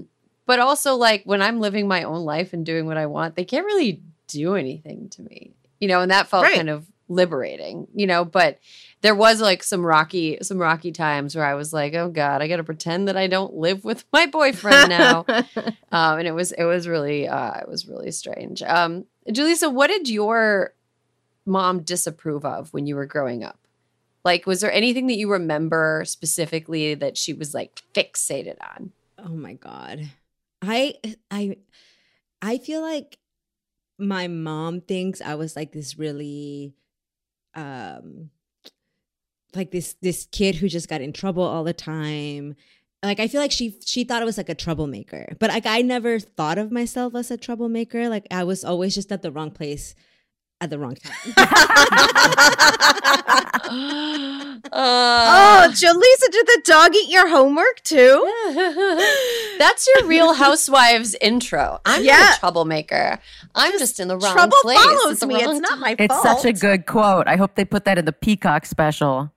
but also like when I'm living my own life and doing what I want, they can't really do anything to me, you know, and that felt Right. kind of liberating, you know, but there was like some rocky, some rocky times where I was like, oh God, I got to pretend that I don't live with my boyfriend now. um, and it was, it was really, uh, it was really strange. Um, Julissa, what did your mom disapprove of when you were growing up? Like, was there anything that you remember specifically that she was like fixated on? Oh my God. I I I feel like my mom thinks I was like this really um like this this kid who just got in trouble all the time. Like I feel like she she thought I was like a troublemaker. But like I never thought of myself as a troublemaker. Like I was always just at the wrong place at the wrong time. uh, Oh, Julissa, did the dog eat your homework too? That's your Real Housewives intro. I'm Yeah. not a troublemaker. I'm just, in the wrong Trouble place. at follows the me. wrong It's not my It's fault. such a good quote. I hope they put that in the Peacock special.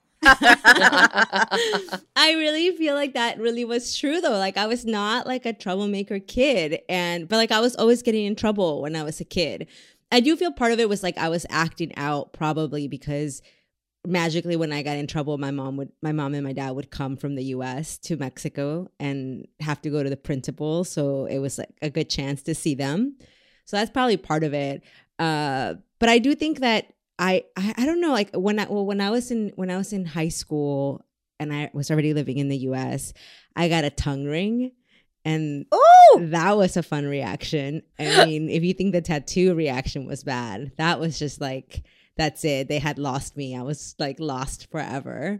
I really feel like that really was true though. Like I was not like a troublemaker kid, and but like I was always getting in trouble when I was a kid. I do feel part of it was like I was acting out probably because magically when I got in trouble, my mom would my mom and my dad would come from the U S to Mexico and have to go to the principal. So it was like a good chance to see them. So that's probably part of it. Uh, but I do think that I, I I don't know, like when I well when I was in when I was in high school and I was already living in the U S, I got a tongue ring. And Oh, that was a fun reaction. I mean, if you think the tattoo reaction was bad, that was just like, that's it. They had lost me. I was like lost forever.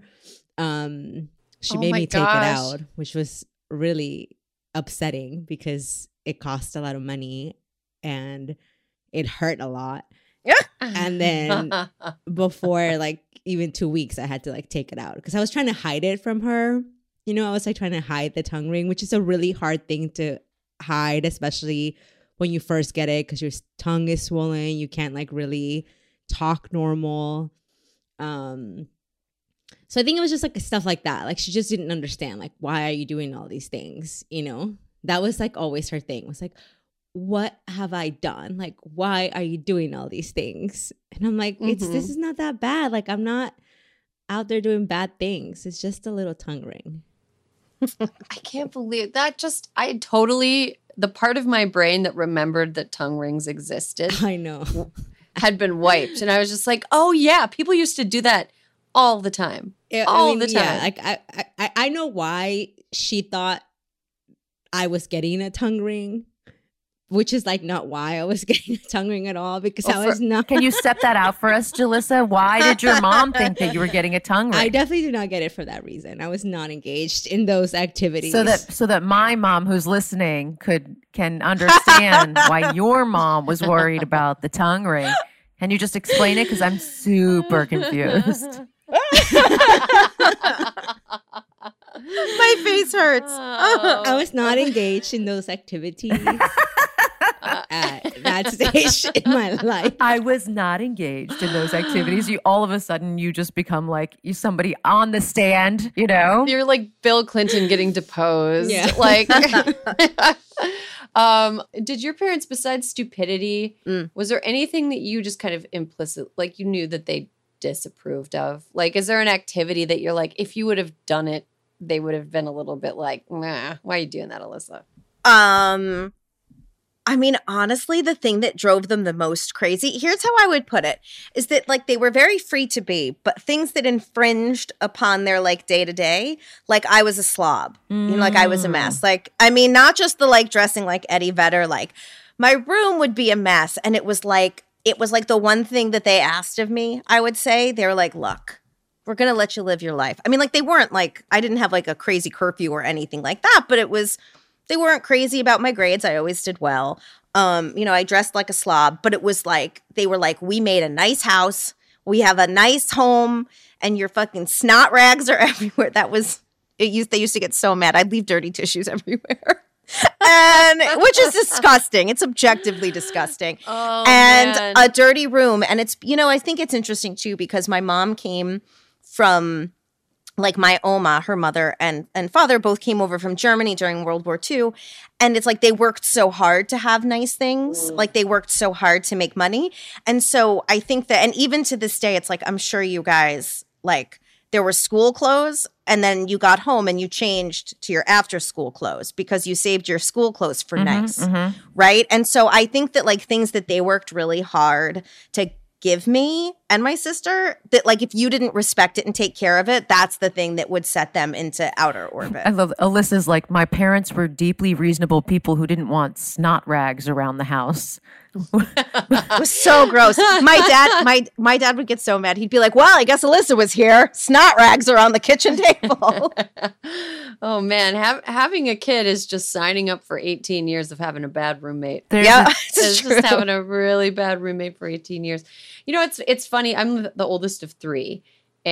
Um, she Oh made my me take it gosh. out, which was really upsetting because it cost a lot of money and it hurt a lot. And then before like even two weeks, I had to like take it out because I was trying to hide it from her. You know, I was like trying to hide the tongue ring, which is a really hard thing to hide, especially when you first get it because your tongue is swollen. You can't like really talk normal. Um, so I think it was just like stuff like that. Like she just didn't understand, like, why are you doing all these things? You know, that was like always her thing. It was like, what have I done? Like, why are you doing all these things? And I'm like, it's Mhm. this is not that bad. Like, I'm not out there doing bad things. It's just a little tongue ring. I can't believe that. Just, I totally, the part of my brain that remembered that tongue rings existed I know. had been wiped. And I was just like, oh yeah, people used to do that all the time. Yeah, all the time. Yeah, like I, I, I know why she thought I was getting a tongue ring, which is like not why I was getting a tongue ring at all because Oh, I for- was not. Can you step that out for us, Julissa? Why did your mom think that you were getting a tongue ring? I definitely did not get it for that reason. I was not engaged in those activities. so that so that my mom who's listening could can understand why your mom was worried about the tongue ring. Can you just explain it? Because I'm super confused. my face hurts. Oh. I was not engaged in those activities at that stage in my life. I was not engaged in those activities. You all of a sudden you just become like you somebody on the stand, you know? You're like Bill Clinton getting deposed. Yeah. Like, um, did your parents, besides stupidity, Mm. was there anything that you just kind of implicit, like you knew that they disapproved of? Like, is there an activity that you're like, if you would have done it, they would have been a little bit like, nah, why are you doing that, Alyssa? Um, I mean, honestly, the thing that drove them the most crazy, here's how I would put it, is that like they were very free to be, but things that infringed upon their like day to day, like I was a slob, you know, like I was a mess. Like, I mean, not just the like dressing like Eddie Vedder, like my room would be a mess. And it was like, it was like the one thing that they asked of me, I would say. They were like, look, we're going to let you live your life. I mean, like they weren't like, I didn't have like a crazy curfew or anything like that, but it was, they weren't crazy about my grades. I always did well. Um, you know, I dressed like a slob, but it was like, they were like, we made a nice house. We have a nice home and your fucking snot rags are everywhere. That was, it used, they used to get so mad. I'd leave dirty tissues everywhere. And which is disgusting. It's objectively disgusting. Oh, and man. a dirty room. And it's, you know, I think it's interesting too, because my mom came from like my Oma, her mother and, and father both came over from Germany during World War Two. And it's like they worked so hard to have nice things. Mm. Like they worked so hard to make money. And so I think that, and even to this day, it's like, I'm sure you guys, like there were school clothes and then you got home and you changed to your after school clothes because you saved your school clothes for mm-hmm, nice. Mm-hmm. Right. And so I think that like things that they worked really hard to give me and my sister, that like if you didn't respect it and take care of it, that's the thing that would set them into outer orbit. I love Alyssa's like, my parents were deeply reasonable people who didn't want snot rags around the house. It was so gross. My dad, my my dad would get so mad. He'd be like, "Well, I guess Alyssa was here. Snot rags are on the kitchen table." Oh man, Have, having a kid is just signing up for eighteen years of having a bad roommate. There's yeah, a- it's, It's true. just having a really bad roommate for eighteen years. You know, it's it's funny. I'm the oldest of three,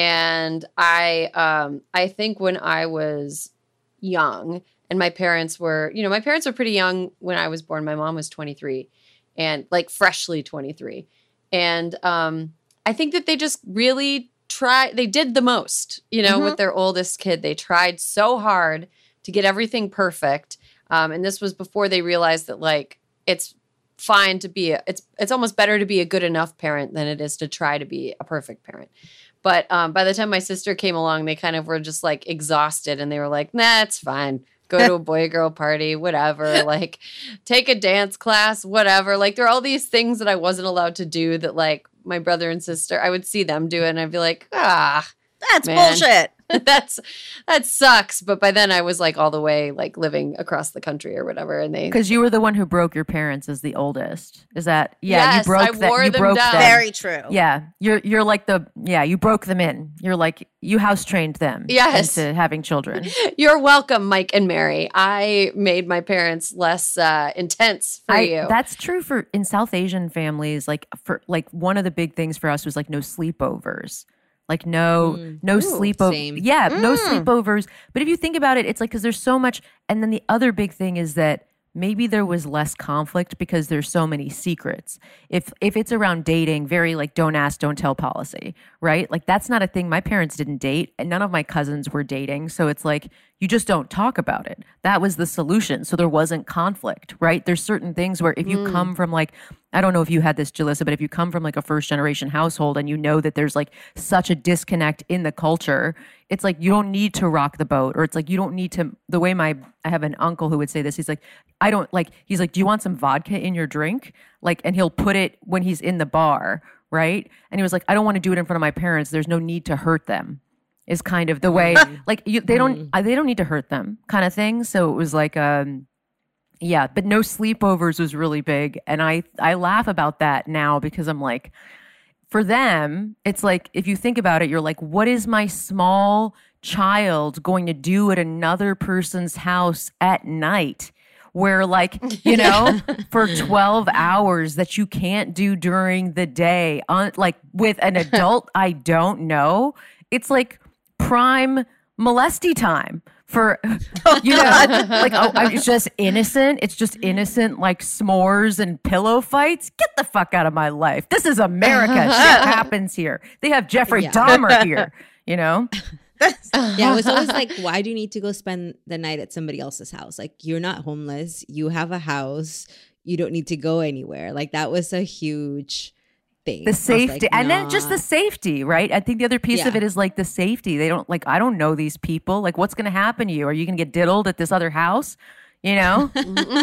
and I um I think when I was young, and my parents were, you know, my parents were pretty young when I was born. My mom was twenty-three, and like freshly twenty-three, and um I think that they just really try. They did the most, you know, Mhm. with their oldest kid. They tried so hard to get everything perfect, um, and this was before they realized that like it's fine to be a, it's it's almost better to be a good enough parent than it is to try to be a perfect parent. But um, by the time my sister came along, they kind of were just like exhausted, and they were like, "Nah, it's fine. Go to a boy girl party, whatever. Like, take a dance class, whatever." Like, there are all these things that I wasn't allowed to do that like my brother and sister, I would see them do it, and I'd be like, "Ah, That's man. bullshit. that's that sucks." But by then I was like all the way like living across the country or whatever, and they Because you were the one who broke your parents as the oldest. Is that yeah? Yes, you broke I that. wore You them broke down. them. Very true. Yeah, you're you're like the yeah. You broke them in. You're like you house trained them. Yes. into having children. You're welcome, Mike and Mary. I made my parents less uh, intense for I, you. That's true for in South Asian families. Like for like one of the big things for us was like no sleepovers. Like no, Mm. no Ooh, sleepovers. same. Yeah, no Mm. sleepovers. But if you think about it, it's like because there's so much. And then the other big thing is that maybe there was less conflict because there's so many secrets. If if it's around dating, very like don't ask, don't tell policy, right? Like that's not a thing. My parents didn't date, and none of my cousins were dating. So it's like you just don't talk about it. That was the solution. So there wasn't conflict, right? There's certain things where if you Mm. come from like, I don't know if you had this, Jalissa, but if you come from like a first generation household and you know that there's like such a disconnect in the culture, it's like you don't need to rock the boat, or it's like you don't need to. The way my I have an uncle who would say this. He's like, I don't like. He's like, do you want some vodka in your drink? Like, and he'll put it when he's in the bar, right? And he was like, I don't want to do it in front of my parents. There's no need to hurt them. Is kind of the way. Like you, they don't. uh, They don't need to hurt them, kind of thing. So it was like, um, yeah. But no sleepovers was really big, and I I laugh about that now because I'm like, for them, it's like if you think about it, you're like, what is my small child going to do at another person's house at night? Where like, you know, for twelve hours that you can't do during the day on like with an adult I don't know. It's like prime molesty time for, you know, like oh, it's just innocent. It's just innocent, like s'mores and pillow fights. Get the fuck out of my life. This is America. Shit happens here. They have Jeffrey Yeah. Dahmer here, you know? Yeah, it was always like, why do you need to go spend the night at somebody else's house? Like, you're not homeless. You have a house. You don't need to go anywhere. Like, that was a huge thing. The I was safety, like, and then just nah. the safety, right? I think the other piece of Yeah. it is like the safety. They don't like, I don't know these people. Like, what's going to happen to you? Are you going to get diddled at this other house? You know?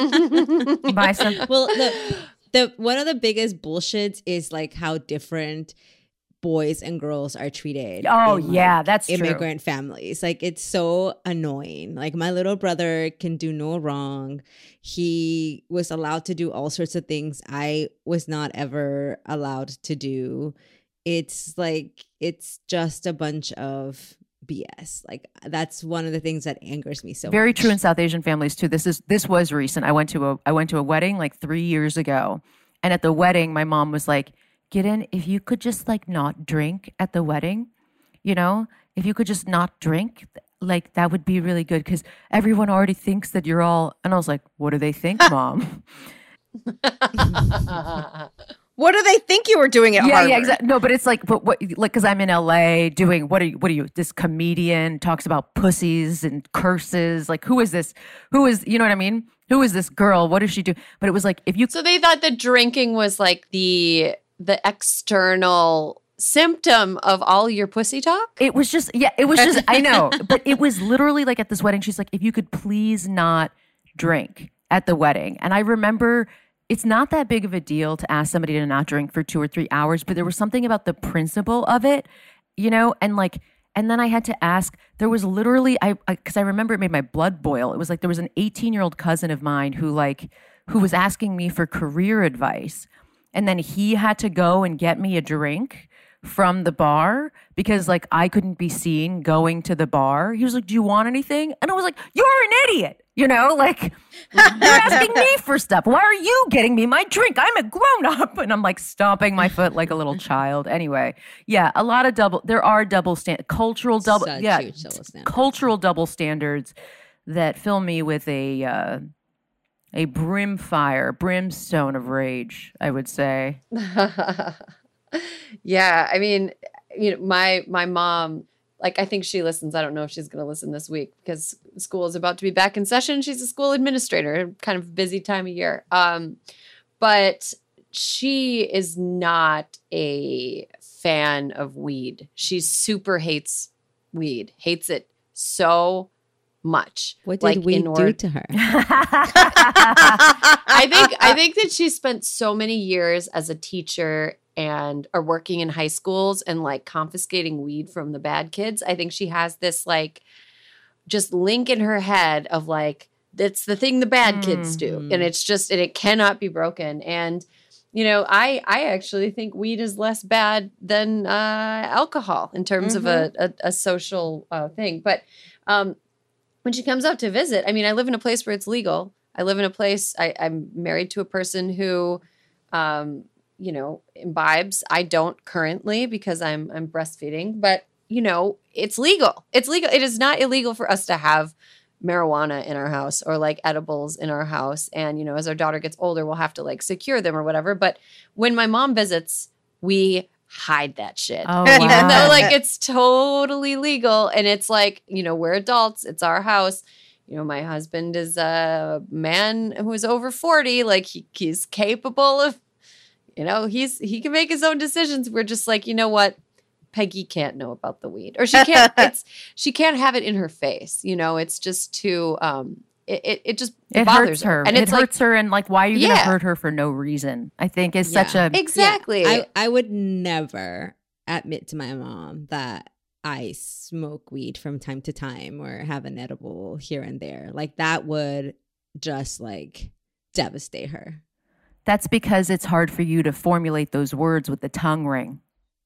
Buy some. Well, the, the one of the biggest bullshits is like how different boys and girls are treated. Oh, in, yeah, like, that's true. immigrant families. Like, it's so annoying. Like, my little brother can do no wrong. He was allowed to do all sorts of things I was not ever allowed to do. It's like, it's just a bunch of B S. Like, that's one of the things that angers me so Very much. true in South Asian families too. This is this was recent. I went to a I went to a wedding like three years ago, and at the wedding, my mom was like, "Gideon, if you could just like not drink at the wedding, you know, if you could just not drink, like that would be really good because everyone already thinks that you're all." And I was like, "What do they think, mom?" What do they think you were doing at yeah, Harvard? Yeah, exactly. No, but it's like, but what, like, because I'm in L A doing, what are you, what are you, this comedian talks about pussies and curses. Like, who is this? Who is, you know what I mean? Who is this girl? What does she do? But it was like, if you. So they thought that drinking was like the the external symptom of all your pussy talk? It was just, yeah, it was just, I know. But it was literally like at this wedding, she's like, if you could please not drink at the wedding. And I remember, it's not that big of a deal to ask somebody to not drink for two or three hours, but there was something about the principle of it, you know, and like, and then I had to ask, there was literally, I, because I, I remember it made my blood boil. It was like, there was an eighteen year old cousin of mine who like, who was asking me for career advice. And then he had to go and get me a drink from the bar because like I couldn't be seen going to the bar. He was like, do you want anything? And I was like, you're an idiot. You know, like you're asking me for stuff. Why are you getting me my drink? I'm a grown up. And I'm like stomping my foot like a little child. Anyway, yeah, a lot of double, there are double stand, cultural double, Such yeah, huge double standards. cultural double standards that fill me with a, uh, a brimfire, brimstone of rage, I would say. Yeah, I mean, you know, my my mom, like I think she listens. I don't know if she's going to listen this week because school is about to be back in session. She's a school administrator, kind of busy time of year. Um, but she is not a fan of weed. She super hates weed, hates it so much. What did like, we in order- do to her? I think I think that she spent so many years as a teacher and are working in high schools and like confiscating weed from the bad kids. I think she has this like just link in her head of like, that's the thing the bad kids do. Mm-hmm. And it's just, and it cannot be broken. And, you know, I, I actually think weed is less bad than uh, alcohol in terms Mm-hmm. of a, a, a social uh, thing. But um, when she comes out to visit, I mean, I live in a place where it's legal. I live in a place, I, I'm married to a person who, um, you know, imbibes. I don't currently because I'm I'm breastfeeding, but you know, it's legal. It's legal. It is not illegal for us to have marijuana in our house or like edibles in our house. And, you know, as our daughter gets older, we'll have to like secure them or whatever. But when my mom visits, we hide that shit. Oh, Even wow. though like it's totally legal and it's like, you know, we're adults, it's our house. You know, my husband is a man who is over forty, like he, he's capable of, you know, he's he can make his own decisions. We're just like, you know what? Peggy can't know about the weed. Or she can't it's she can't have it in her face. You know, it's just too um it it, it just it, It bothers hurts her. And it it's hurts like her. And like, why are you going Yeah. to hurt her for no reason? I think is Yeah. such a, exactly. Yeah, I, I would never admit to my mom that I smoke weed from time to time or have an edible here and there. Like that would just like devastate her. that's because it's hard for you to formulate those words with the tongue ring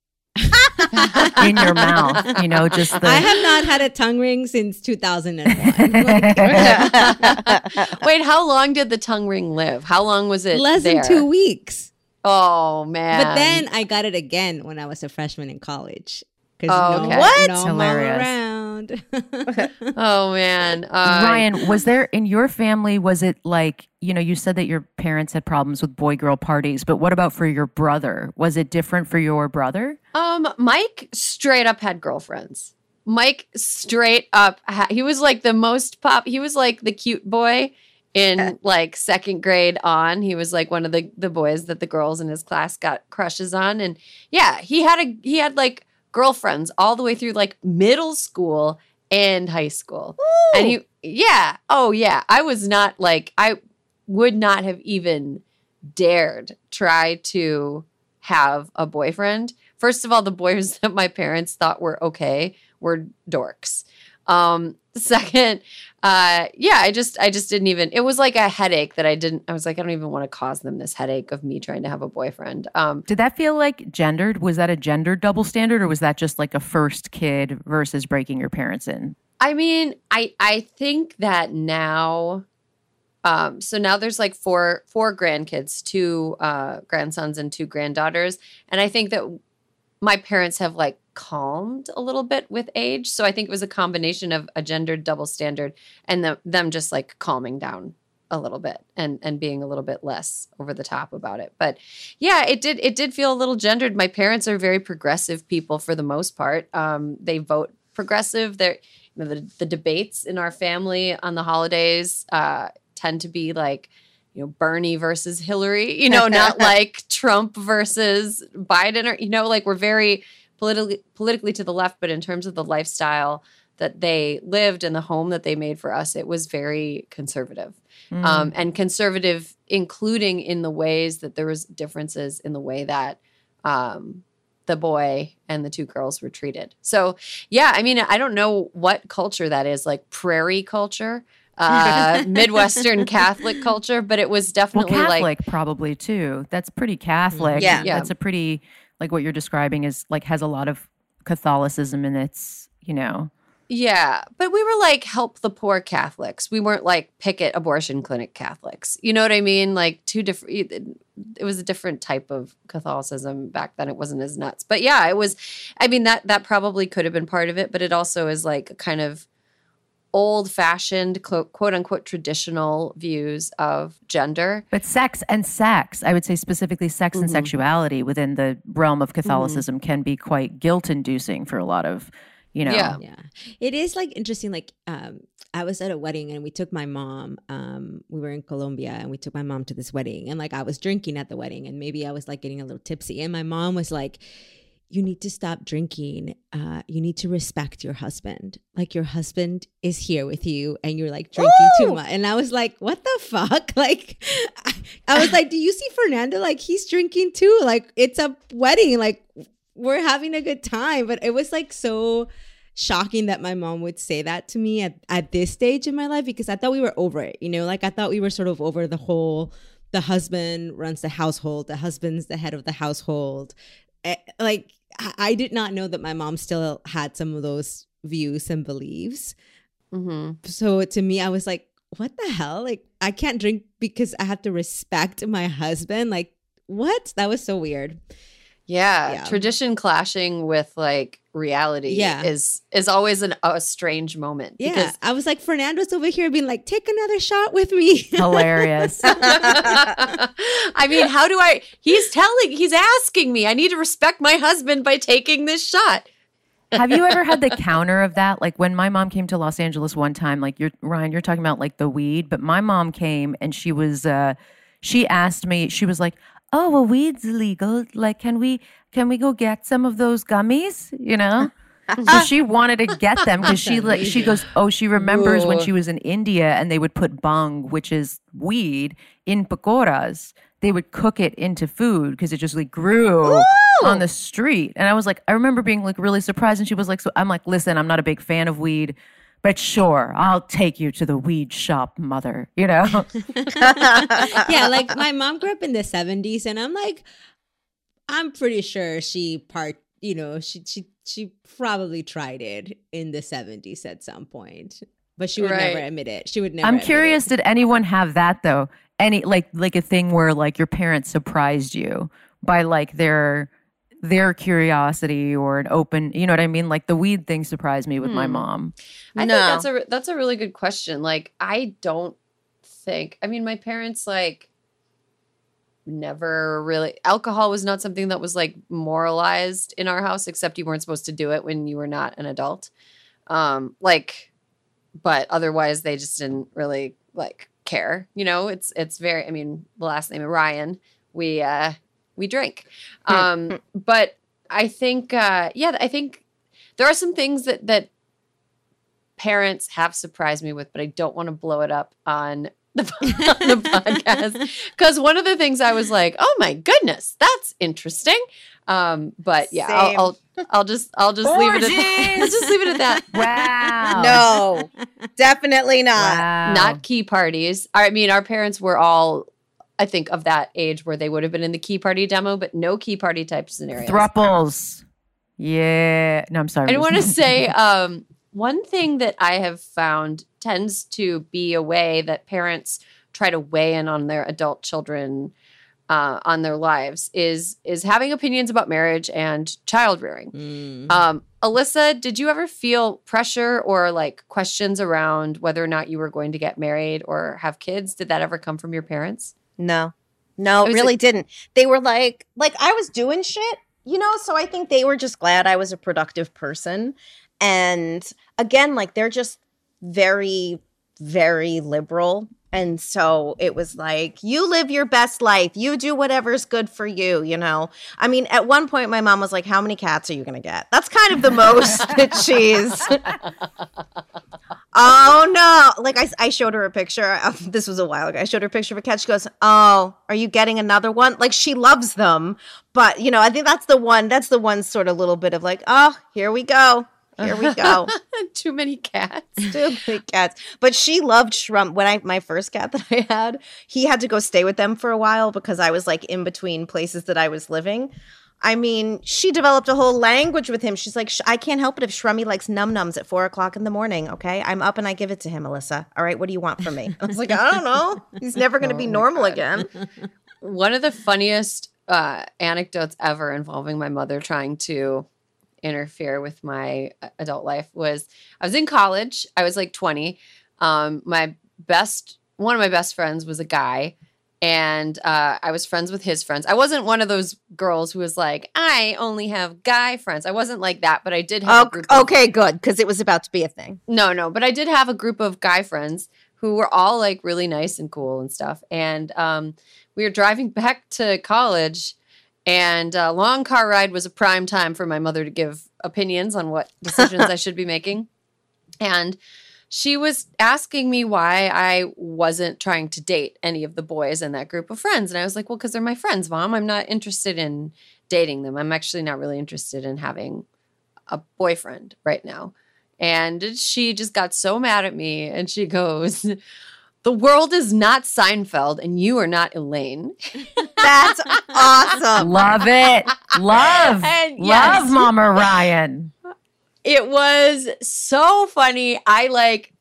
in your mouth, you know, just the. I have not had a tongue ring since two thousand one. Like, Wait, how long did the tongue ring live? How long was it less there? than two weeks. Oh man. But then I got it again when I was a freshman in college. Because Oh, no, okay. What? no mom Hilarious. around. Oh man. Uh, Ryan, was there in your family, was it like, you know, you said that your parents had problems with boy girl parties, but what about for your brother? Was it different for your brother? Um, Mike straight up had girlfriends. Mike straight up, ha- he was like the most pop. He was like the cute boy in like second grade on. He was like one of the the boys that the girls in his class got crushes on, and yeah, he had a he had like girlfriends all the way through like middle school and high school. Ooh. And he, yeah, oh yeah, I was not like I would not have even dared try to have a boyfriend. First of all, the boys that my parents thought were okay were dorks. Um, second, uh, yeah, I just, I just didn't even, it was like a headache that I didn't, I was like, I don't even want to cause them this headache of me trying to have a boyfriend. Um, Did that feel like gendered? Was that a gendered double standard or was that just like a first kid versus breaking your parents in? I mean, I, I think that now, um, so now there's like four, four grandkids, two, uh, grandsons and two granddaughters. And I think that my parents have like calmed a little bit with age. So I think it was a combination of a gendered double standard and the, them just like calming down a little bit and and being a little bit less over the top about it. But yeah, it did it did feel a little gendered. My parents are very progressive people for the most part. Um, they vote progressive. They're you know, the the debates in our family on the holidays uh, tend to be like, you know, Bernie versus Hillary, you know, not like Trump versus Biden, or, you know, like we're very politically politically to the left, but in terms of the lifestyle that they lived and the home that they made for us, it was very conservative. Mm. Um, and conservative, including in the ways that there was differences in the way that um, the boy and the two girls were treated. So, yeah, I mean, I don't know what culture that is, like prairie culture. uh, Midwestern Catholic culture, but it was definitely well, Catholic like probably too. That's pretty Catholic. Yeah. yeah, that's a pretty like what you're describing is like has a lot of Catholicism in its, you know. Yeah, but we were like help the poor Catholics. We weren't like picket abortion clinic Catholics. You know what I mean? Like two different. It, it was a different type of Catholicism back then. It wasn't as nuts, but yeah, it was. I mean that that probably could have been part of it, but it also is like kind of old-fashioned, quote, quote unquote, traditional views of gender. But sex and sex, I would say specifically sex Mm-hmm. and sexuality within the realm of Catholicism mm-hmm. can be quite guilt-inducing for a lot of, you know. Yeah. Yeah. It is like interesting. Like, um, I was at a wedding and we took my mom, um, we were in Colombia and we took my mom to this wedding, and like I was drinking at the wedding and maybe I was like getting a little tipsy, and my mom was like, you need to stop drinking. Uh, you need to respect your husband. Like your husband is here with you and you're like drinking Ooh! Too much. And I was like, what the fuck? Like, I, I was like, do you see Fernando? Like he's drinking too. Like it's a wedding. Like we're having a good time. But it was like so shocking that my mom would say that to me at, at this stage in my life, because I thought we were over it. You know, like I thought we were sort of over the whole, the husband runs the household. The husband's the head of the household. Like, I did not know that my mom still had some of those views and beliefs. Mm-hmm. So to me, I was like, what the hell? Like, I can't drink because I have to respect my husband. Like, what? That was so weird. Yeah. Yeah. Tradition clashing with like reality Yeah. is is always an, a strange moment. Yeah. Because I was like, Fernando's over here being like, take another shot with me. Hilarious. I mean, how do I, he's telling, he's asking me, I need to respect my husband by taking this shot. Have you ever had the counter of that? Like when my mom came to Los Angeles one time, like you're Ryan, you're talking about like the weed, but my mom came and she was, uh, she asked me, she was like, oh, well, weed's legal. Like, can we, can we go get some of those gummies? You know? So she wanted to get them because she like she goes, oh, she remembers when she was in India and they would put bhang, which is weed, in pakoras. They would cook it into food because it just like grew Ooh! On the street. And I was like, I remember being like really surprised. And she was like, so I'm like, listen, I'm not a big fan of weed, but sure, I'll take you to the weed shop, mother, you know? Yeah, like my mom grew up in the seventies and I'm like, I'm pretty sure she part, you know, she she she probably tried it in the seventies at some point, but she would Right. never admit it. She would never. I'm admit curious, it. did anyone have that though? Any like like a thing where like your parents surprised you by like their their curiosity or an open, you know what I mean? Like the weed thing surprised me with my Hmm. mom. I No. think that's a, that's a really good question. Like, I don't think, I mean, my parents like never really, alcohol was not something that was like moralized in our house, except you weren't supposed to do it when you were not an adult. Um, like, but otherwise they just didn't really like care, you know, it's, it's very, I mean, the last name of Ryan, we, uh, we drink. Um, but I think, uh, yeah, I think there are some things that, that parents have surprised me with, but I don't want to blow it up on the, on the podcast. Because one of the things I was like, oh my goodness, that's interesting. Um, but yeah, I'll, I'll, I'll just, I'll just leave it at that. I'll just leave it at that. Wow. No, definitely not. Wow. Not key parties. I mean, our parents were all, I think, of that age where they would have been in the key party demo, but no key party type scenarios. Thruples. Yeah. No, I'm sorry. I want to say um, one thing that I have found tends to be a way that parents try to weigh in on their adult children uh, on their lives is is having opinions about marriage and child rearing. Mm. Um, Alyssa, did you ever feel pressure or like questions around whether or not you were going to get married or have kids? Did that ever come from your parents? No, no, It was really a- didn't. They were like, like I was doing shit, you know, so I think they were just glad I was a productive person. And again, like they're just very, very liberal. And so it was like, you live your best life. You do whatever's good for you, you know? I mean, at one point, my mom was like, how many cats are you going to get? That's kind of the most that she's. Oh, no. Like, I, I showed her a picture. Of, this was a while ago. I showed her a picture of a cat. She goes, oh, are you getting another one? Like, she loves them. But, you know, I think that's the one, that's the one sort of little bit of like, oh, here we go. Here we go. Too many cats. Too many cats. But she loved Shrum. When I my first cat that I had, he had to go stay with them for a while because I was like in between places that I was living. I mean, she developed a whole language with him. She's like, I can't help it if Shrummy likes num nums at four o'clock in the morning. Okay, I'm up and I give it to him, Alyssa. All right, what do you want from me? I was like, I don't know. He's never going to be Oh my normal God. again. One of the funniest uh, anecdotes ever involving my mother trying to interfere with my adult life was I was in college. I was like twenty. Um, my best, one of my best friends was a guy, and uh, I was friends with his friends. I wasn't one of those girls who was like, I only have guy friends. I wasn't like that, but I did have Oh, a group of, okay, good, because it was about to be a thing. no, no, but I did have a group of guy friends who were all like really nice and cool and stuff. And um, we were driving back to college, and a long car ride was a prime time for my mother to give opinions on what decisions I should be making. And she was asking me why I wasn't trying to date any of the boys in that group of friends. And I was like, well, because they're my friends, Mom. I'm not interested in dating them. I'm actually not really interested in having a boyfriend right now. And she just got so mad at me. And she goes, the world is not Seinfeld and you are not Elaine. That's awesome. Love it. Love. And Love yes. Mama Ryan. It was so funny. I like,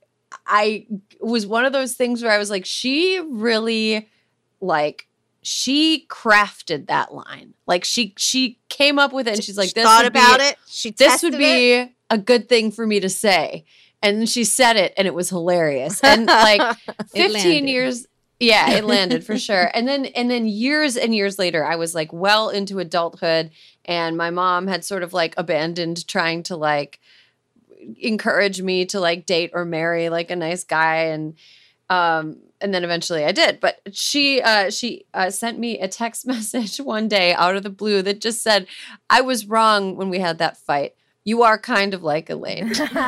I it was one of those things where I was like, she really like, she crafted that line. Like she, she came up with it and she's like, She this thought would about be, it. She this tested would be it. a good thing for me to say. And then she said it and it was hilarious. And like fifteen landed. years, yeah, it landed for sure. And then and then years and years later, I was like well into adulthood, and my mom had sort of like abandoned trying to like encourage me to like date or marry like a nice guy, and um and then eventually I did. But she uh she uh, sent me a text message one day out of the blue that just said, I was wrong when we had that fight. You are kind of like Elaine. It was like,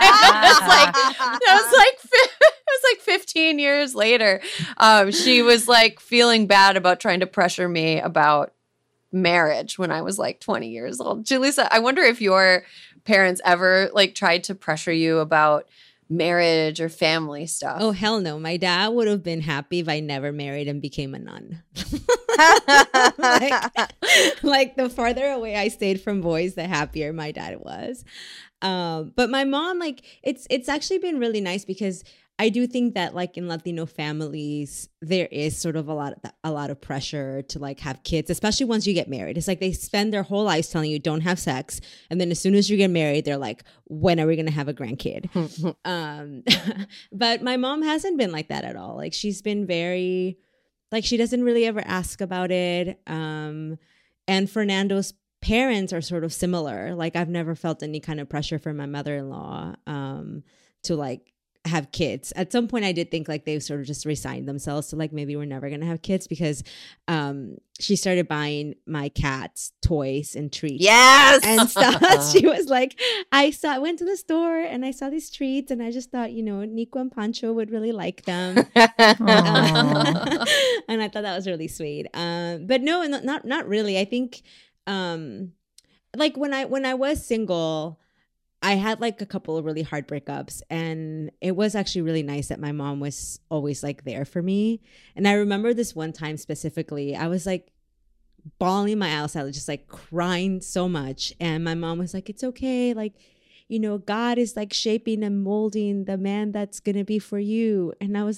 it was like, it was like fifteen years later. Um, she was like feeling bad about trying to pressure me about marriage when I was like twenty years old. Julissa, I wonder if your parents ever like tried to pressure you about marriage or family stuff. Oh, hell no. My dad would have been happy if I never married and became a nun. like, like the farther away I stayed from boys, the happier my dad was. Um, but my mom, like, it's it's actually been really nice because I do think that like in Latino families, there is sort of a lot of, a lot of pressure to like have kids, especially once you get married. It's like they spend their whole lives telling you don't have sex. And then as soon as you get married, they're like, when are we going to have a grandkid? um, but my mom hasn't been like that at all. Like she's been very, like she doesn't really ever ask about it. Um, and Fernando's parents are sort of similar. Like I've never felt any kind of pressure from my mother-in-law um, to like, have kids. At some point I did think like they sort of just resigned themselves to like maybe we're never gonna have kids because um she started buying my cats toys and treats Yes. and stuff. She was like, I saw I went to the store and I saw these treats and I just thought, you know, Nico and Pancho would really like them. Aw. And I thought that was really sweet. Um but no, not not not really. I think um like when I when I was single, I had like a couple of really hard breakups, and it was actually really nice that my mom was always like there for me. And I remember this one time specifically, I was like bawling my eyes out, just like crying so much. And my mom was like, it's okay. Like, you know, God is like shaping and molding the man that's going to be for you. And I was like,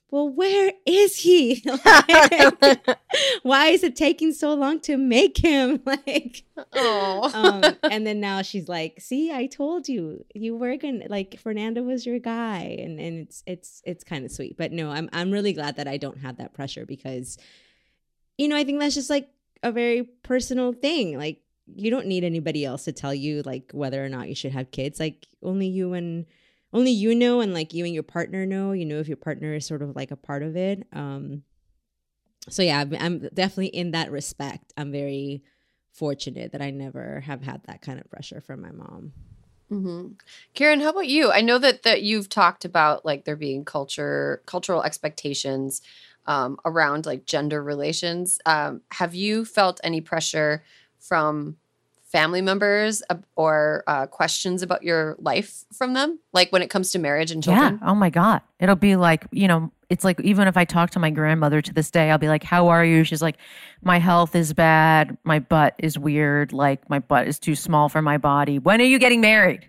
well, where is he? Like, why is it taking so long to make him? Like, oh. um, and then now she's like, see, I told you, you were gonna, like, Fernando was your guy. And, and it's, it's, it's kind of sweet. But no, I'm, I'm really glad that I don't have that pressure because, you know, I think that's just like a very personal thing. Like, you don't need anybody else to tell you like whether or not you should have kids. Like only you and only you know, and like you and your partner know, you know, if your partner is sort of like a part of it. Um, so yeah, I'm, I'm definitely in that respect. I'm very fortunate that I never have had that kind of pressure from my mom. Mm-hmm. Karen, how about you? I know that, that you've talked about like there being culture, cultural expectations um, around like gender relations. Um, have you felt any pressure from family members uh, or uh, questions about your life from them? Like when it comes to marriage and children? Yeah. Oh my God. It'll be like, you know, it's like, even if I talk to my grandmother to this day, I'll be like, how are you? She's like, my health is bad. My butt is weird. Like my butt is too small for my body. When are you getting married?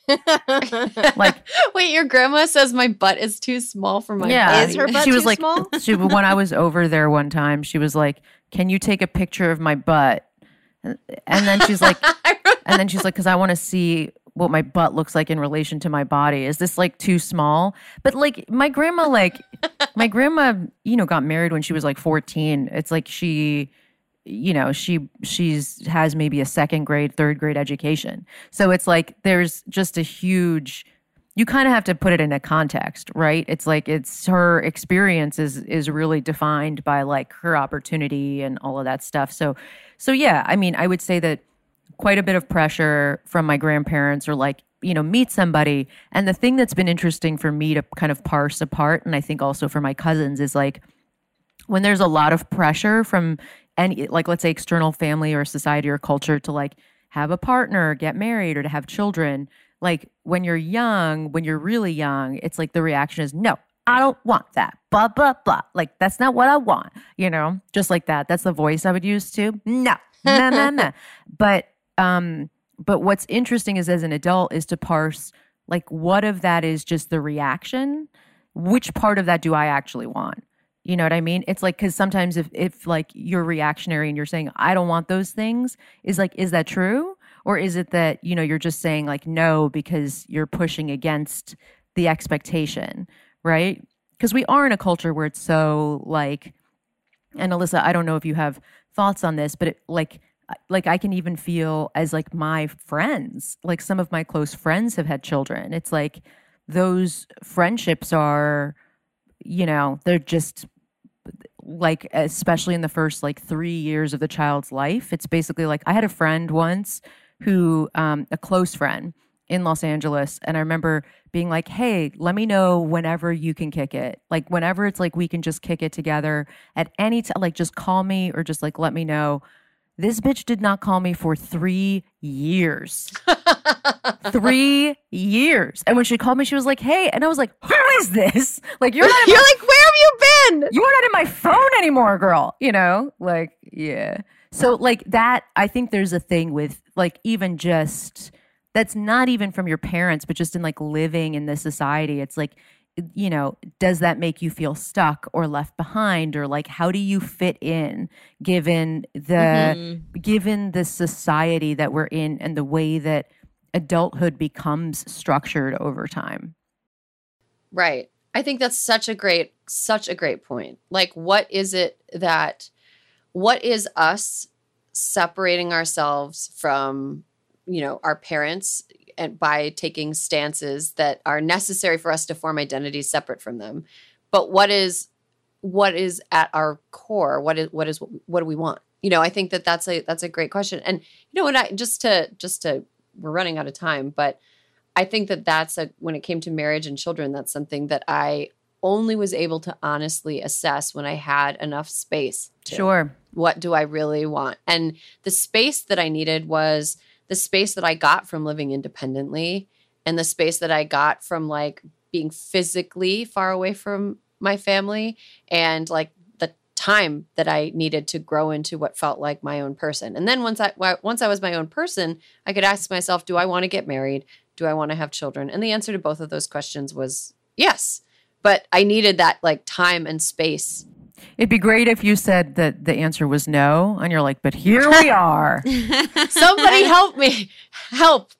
Like, wait, your grandma says my butt is too small for my yeah. body. Is her butt she was too like, small? she, when I was over there one time, she was like, can you take a picture of my butt? And then she's like, and then she's like, because I want to see what my butt looks like in relation to my body. Is this like too small? But like my grandma, like my grandma, you know, got married when she was like fourteen. It's like she, you know, she she's has maybe a second grade, third grade education. So it's like there's just a huge. You kind of have to put it in a context, right? It's like it's her experience is is really defined by like her opportunity and all of that stuff. So, so yeah, I mean, I would say that quite a bit of pressure from my grandparents or like, you know, meet somebody. And the thing that's been interesting for me to kind of parse apart, and I think also for my cousins, is like when there's a lot of pressure from any, like let's say external family or society or culture to like have a partner, get married, or to have children. Like when you're young, when you're really young, it's like the reaction is, no, I don't want that. Blah, blah, blah. Like, that's not what I want, you know, just like that. That's the voice I would use too. No, no, no, no. But, um, but what's interesting is as an adult is to parse like what of that is just the reaction? Which part of that do I actually want? You know what I mean? It's like, because sometimes if, if like you're reactionary and you're saying, I don't want those things, is like, is that true? Or is it that, you know, you're just saying like no because you're pushing against the expectation, right? Because we are in a culture where it's so like, and Alyssa, I don't know if you have thoughts on this, but it, like, like I can even feel as like my friends, like some of my close friends have had children. It's like those friendships are, you know, they're just like, especially in the first like three years of the child's life. It's basically like I had a friend once who, um, a close friend in Los Angeles. And I remember being like, hey, let me know whenever you can kick it. Like whenever it's like, we can just kick it together at any time, like just call me or just like, let me know. This bitch did not call me for three years. Three years. And when she called me, she was like, hey, and I was like, who is this? Like, you're not in You're my- like, where have you been? you are not in my phone anymore, girl. You know, like, yeah. So like that, I think there's a thing with like even just, that's not even from your parents, but just in like living in this society. It's like, you know, does that make you feel stuck or left behind? Or like, how do you fit in given the, Mm-hmm. given the society that we're in and the way that adulthood becomes structured over time? Right. I think that's such a great, such a great point. Like, what is it that, what is us separating ourselves from, you know, our parents and by taking stances that are necessary for us to form identities separate from them? But what is, what is at our core? What is, what is, what do we want? You know, I think that that's a, that's a great question. And you know what, I just to, just to, we're running out of time, but I think that that's a, when it came to marriage and children, that's something that I only was able to honestly assess when I had enough space to. Sure. What do I really want? And the space that I needed was the space that I got from living independently and the space that I got from like being physically far away from my family and like the time that I needed to grow into what felt like my own person. And then once I once I was my own person, I could ask myself, do I want to get married? Do I want to have children? And the answer to both of those questions was yes. but I needed that like time and space. It'd be great if you said that the answer was no, and you're like, but here we are. Somebody help me. Help.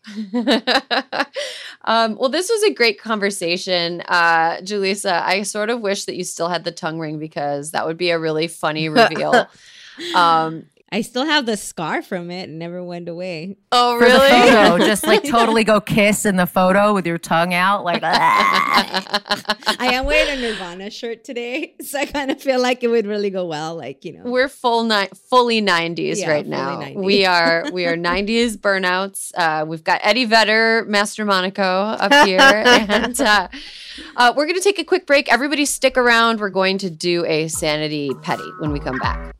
um, well, this was a great conversation. Uh, Julissa, I sort of wish that you still had the tongue ring because that would be a really funny reveal. um, I still have the scar from it. It never went away. oh, For the really? photo, just like totally go kiss in the photo with your tongue out, like. "Ah." I am wearing a Nirvana shirt today, so I kind of feel like it would really go well. Like, you know, We're full ni- fully nineties Yeah, right fully now. nineties. We are we are nineties burnouts. Uh, we've got Eddie Vedder, Master Monaco up here, and uh, uh, we're going to take a quick break. Everybody, stick around. We're going to do a sanity petty when we come back.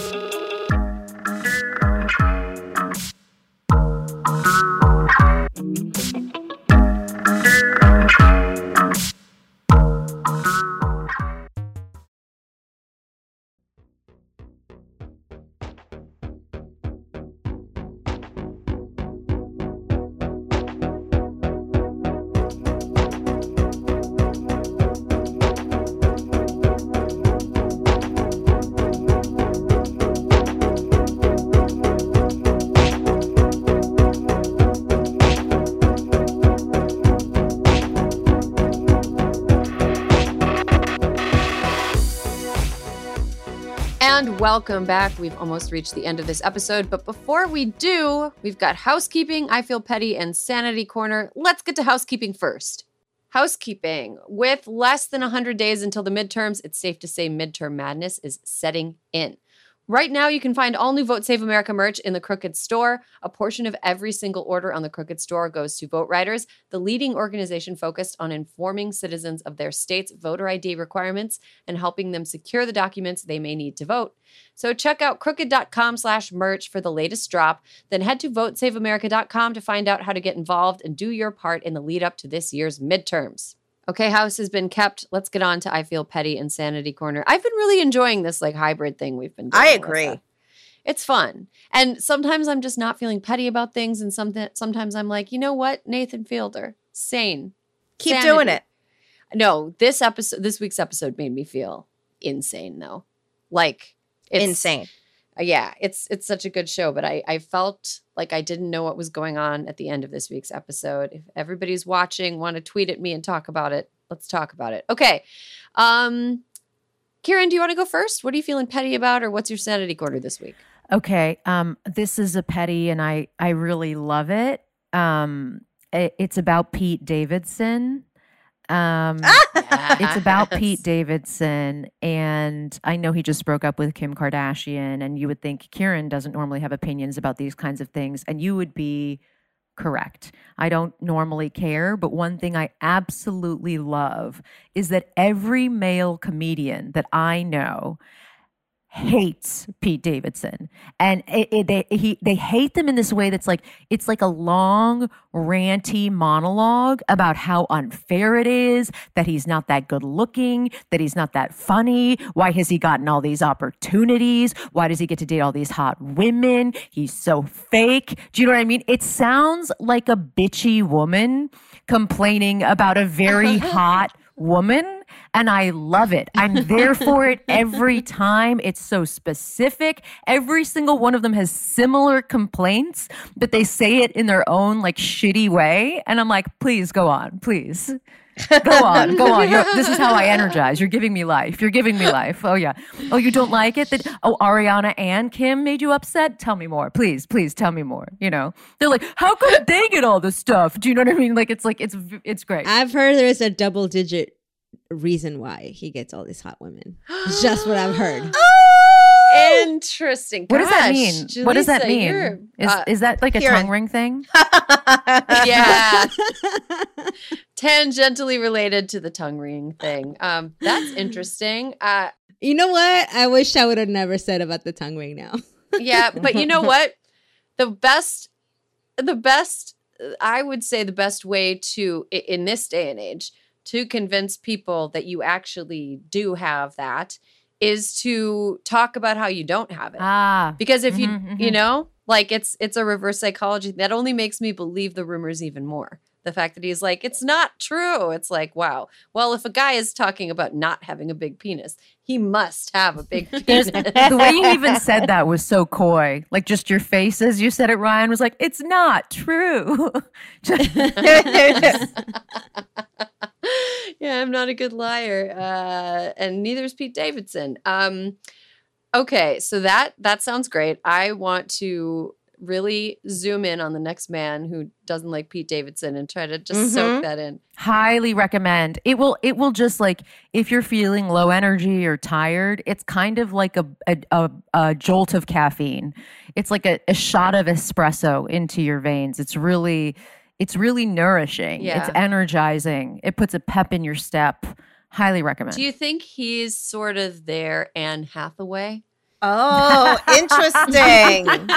And welcome back. We've almost reached the end of this episode, but before we do, we've got housekeeping, I Feel Petty, and Sanity Corner. Let's get to housekeeping first. Housekeeping. With less than one hundred days until the midterms, it's safe to say midterm madness is setting in. Right now, you can find all new Vote Save America merch in the Crooked Store. A portion of every single order on the Crooked Store goes to Vote Riders, the leading organization focused on informing citizens of their state's voter I D requirements and helping them secure the documents they may need to vote. So check out crooked.com slash merch for the latest drop. Then head to vote save america dot com to find out how to get involved and do your part in the lead up to this year's midterms. Okay, house has been kept. Let's get on to I Feel Petty and Sanity Corner. I've been really enjoying this like hybrid thing we've been doing. I agree. Melissa. It's fun. And sometimes I'm just not feeling petty about things. And something, sometimes I'm like, you know what? Nathan Fielder, sane. Keep Sanity. doing it. No, this episode, this week's episode made me feel insane though. Like it's Insane. Yeah, it's it's such a good show, but I, I felt like I didn't know what was going on at the end of this week's episode. If everybody's watching, want to tweet at me and talk about it, let's talk about it. Okay. Um, Kieran, do you want to go first? What are you feeling petty about, or what's your sanity corner this week? Okay, um, this is a petty, and I I really love it. Um, it it's about Pete Davidson. Um, it's about Pete Davidson, and I know he just broke up with Kim Kardashian, and you would think Kieran doesn't normally have opinions about these kinds of things, and you would be correct. I don't normally care, but one thing I absolutely love is that every male comedian that I know hates Pete Davidson, and it, it, they he they hate them in this way that's like it's like a long ranty monologue about how unfair it is that he's not that good looking, that he's not that funny. Why has he gotten all these opportunities? Why does he get to date all these hot women? He's so fake. Do you know what I mean? It sounds like a bitchy woman complaining about a very hot woman. And I love it. I'm there for it every time. It's so specific. Every single one of them has similar complaints, but they say it in their own like shitty way. And I'm like, please go on, please. Go on, go on. You're, this is how I energize. You're giving me life. You're giving me life. Oh, yeah. Oh, you don't like it? That Oh, Ariana and Kim made you upset? Tell me more. Please, please tell me more. You know, they're like, how come they get all this stuff? Do you know what I mean? Like, it's like, it's it's great. I've heard there's a double digit reason why he gets all these hot women. It's just what I've heard. Interesting. What does that Gosh, mean? What does that Julissa, mean? you're, Is uh, is that like a Kieran. tongue ring thing? yeah, tangentially related to the tongue ring thing. Um, that's interesting. Uh, You know what? I wish I would have never said about the tongue ring now. yeah, but you know what? The best, the best, I would say the best way to, i- in this day and age, to convince people that you actually do have that is to talk about how you don't have it. Ah, Because if you, Mhm, you mhm. know, like it's it's a reverse psychology that only makes me believe the rumors even more the fact that he's like, it's not true. It's like, wow. Well, if a guy is talking about not having a big penis, he must have a big penis. The way you even said that was so coy. Like just your face as you said it, Ryan, was like, it's not true. Yeah, I'm not a good liar. Uh, and neither is Pete Davidson. Um, okay, so that that sounds great. I want to really zoom in on the next man who doesn't like Pete Davidson and try to just mm-hmm. soak that in. Highly recommend. It will it will just like, if you're feeling low energy or tired, it's kind of like a a, a, a jolt of caffeine. It's like a, a shot of espresso into your veins. It's really it's really nourishing. Yeah. It's energizing. It puts a pep in your step. Highly recommend. Do you think he's sort of their Anne Hathaway? Oh, interesting.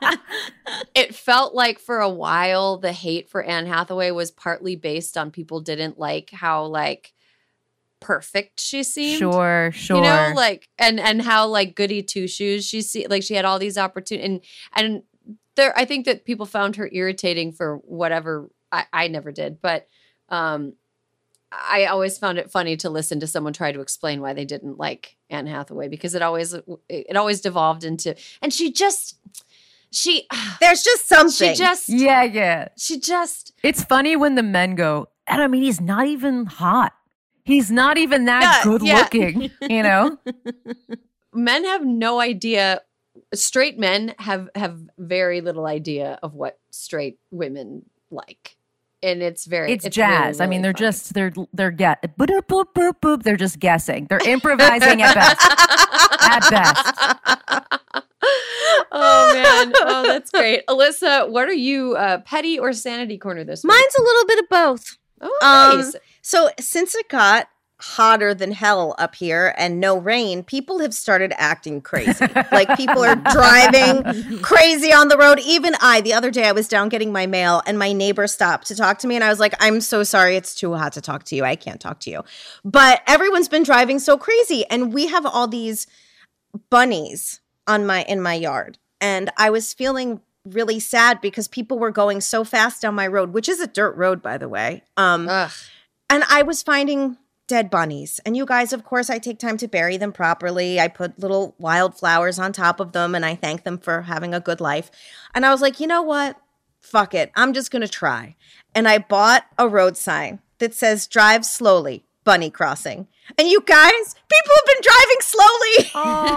It felt like for a while the hate for Anne Hathaway was partly based on people didn't like how like perfect she seemed. Sure, sure. You know, like and and how like goody two shoes she see like she had all these opportunities and and there I think that people found her irritating for whatever I, I never did, but um I always found it funny to listen to someone try to explain why they didn't like Anne Hathaway because it always it always devolved into and she just she there's just something she just yeah yeah she just it's funny when the men go, and I mean he's not even hot, he's not even that yeah, good yeah. looking, you know. Men have no idea. Straight men have have very little idea of what straight women like. And it's very it's, it's jazz. really, really I mean, they're funny. just they're they're get boop boop boop boop. They're just guessing. They're improvising at best. At best. Oh man! Oh, that's great, Alyssa. What are you, uh, petty or sanity corner this week? Mine's a little bit of both. Oh, nice. Um, so since it got hotter than hell up here and no rain, people have started acting crazy. Like people are driving crazy on the road. Even I, the other day I was down getting my mail and my neighbor stopped to talk to me and I was like, I'm so sorry. It's too hot to talk to you. I can't talk to you. But everyone's been driving so crazy. And we have all these bunnies on my, in my yard. And I was feeling really sad because people were going so fast down my road, which is a dirt road, by the way. Um, Ugh. And I was finding dead bunnies. And you guys, of course, I take time to bury them properly. I put little wildflowers on top of them and I thank them for having a good life. And I was like, you know what? Fuck it. I'm just going to try. And I bought a road sign that says drive slowly, bunny crossing. And you guys, people have been driving slowly.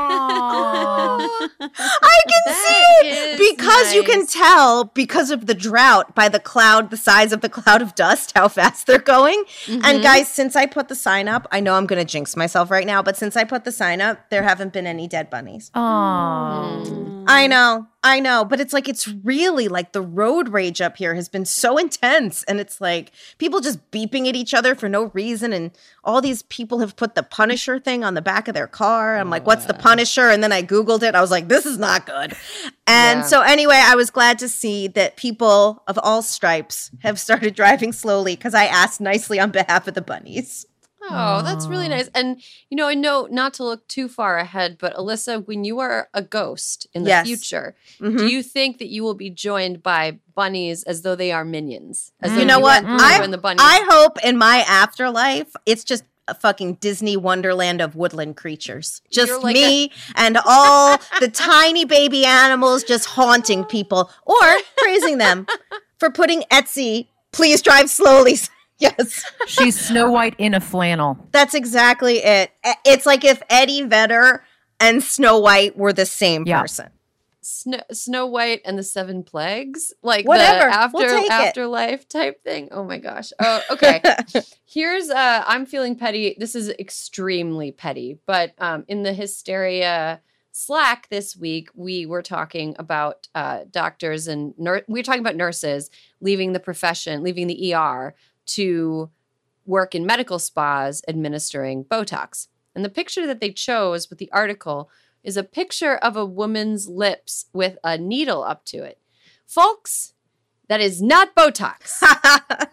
I can That see it is because you can nice. tell because of the drought by the cloud, the size of the cloud of dust, how fast they're going. Mm-hmm. And guys, since I put the sign up, I know I'm going to jinx myself right now, but since I put the sign up, there haven't been any dead bunnies. Oh, I know, I know, but it's like, it's really like the road rage up here has been so intense. And it's like people just beeping at each other for no reason. And all these people have put the Punisher thing on the back of their car. I'm like, what's the Punisher? And then I Googled it. I was like, this is not good. And Yeah. so anyway, I was glad to see that people of all stripes have started driving slowly because I asked nicely on behalf of the bunnies. Oh, that's really nice. And, you know, I know not to look too far ahead, but Alyssa, when you are a ghost in the Yes. future, Mhm. do you think that you will be joined by bunnies as though they are minions? As though You know what? went through I, and the bunnies. I hope in my afterlife, it's just a fucking Disney wonderland of woodland creatures. Just You're like me and all the tiny baby animals just haunting people or praising them for putting Etsy, please drive slowly. Yes, she's Snow White in a flannel. that's exactly it. It's like if Eddie Vedder and Snow White were the same Yeah. person. Snow, Snow White and the Seven Plagues, like Whatever. the after We'll take it. afterlife type thing. Oh my gosh. Oh, okay. Here's uh I'm feeling petty. This is extremely petty, but um in the Hysteria Slack this week, we were talking about uh doctors and nur- we were talking about nurses leaving the profession, leaving the E R to work in medical spas administering Botox. And the picture that they chose with the article is a picture of a woman's lips with a needle up to it. Folks, that is not Botox.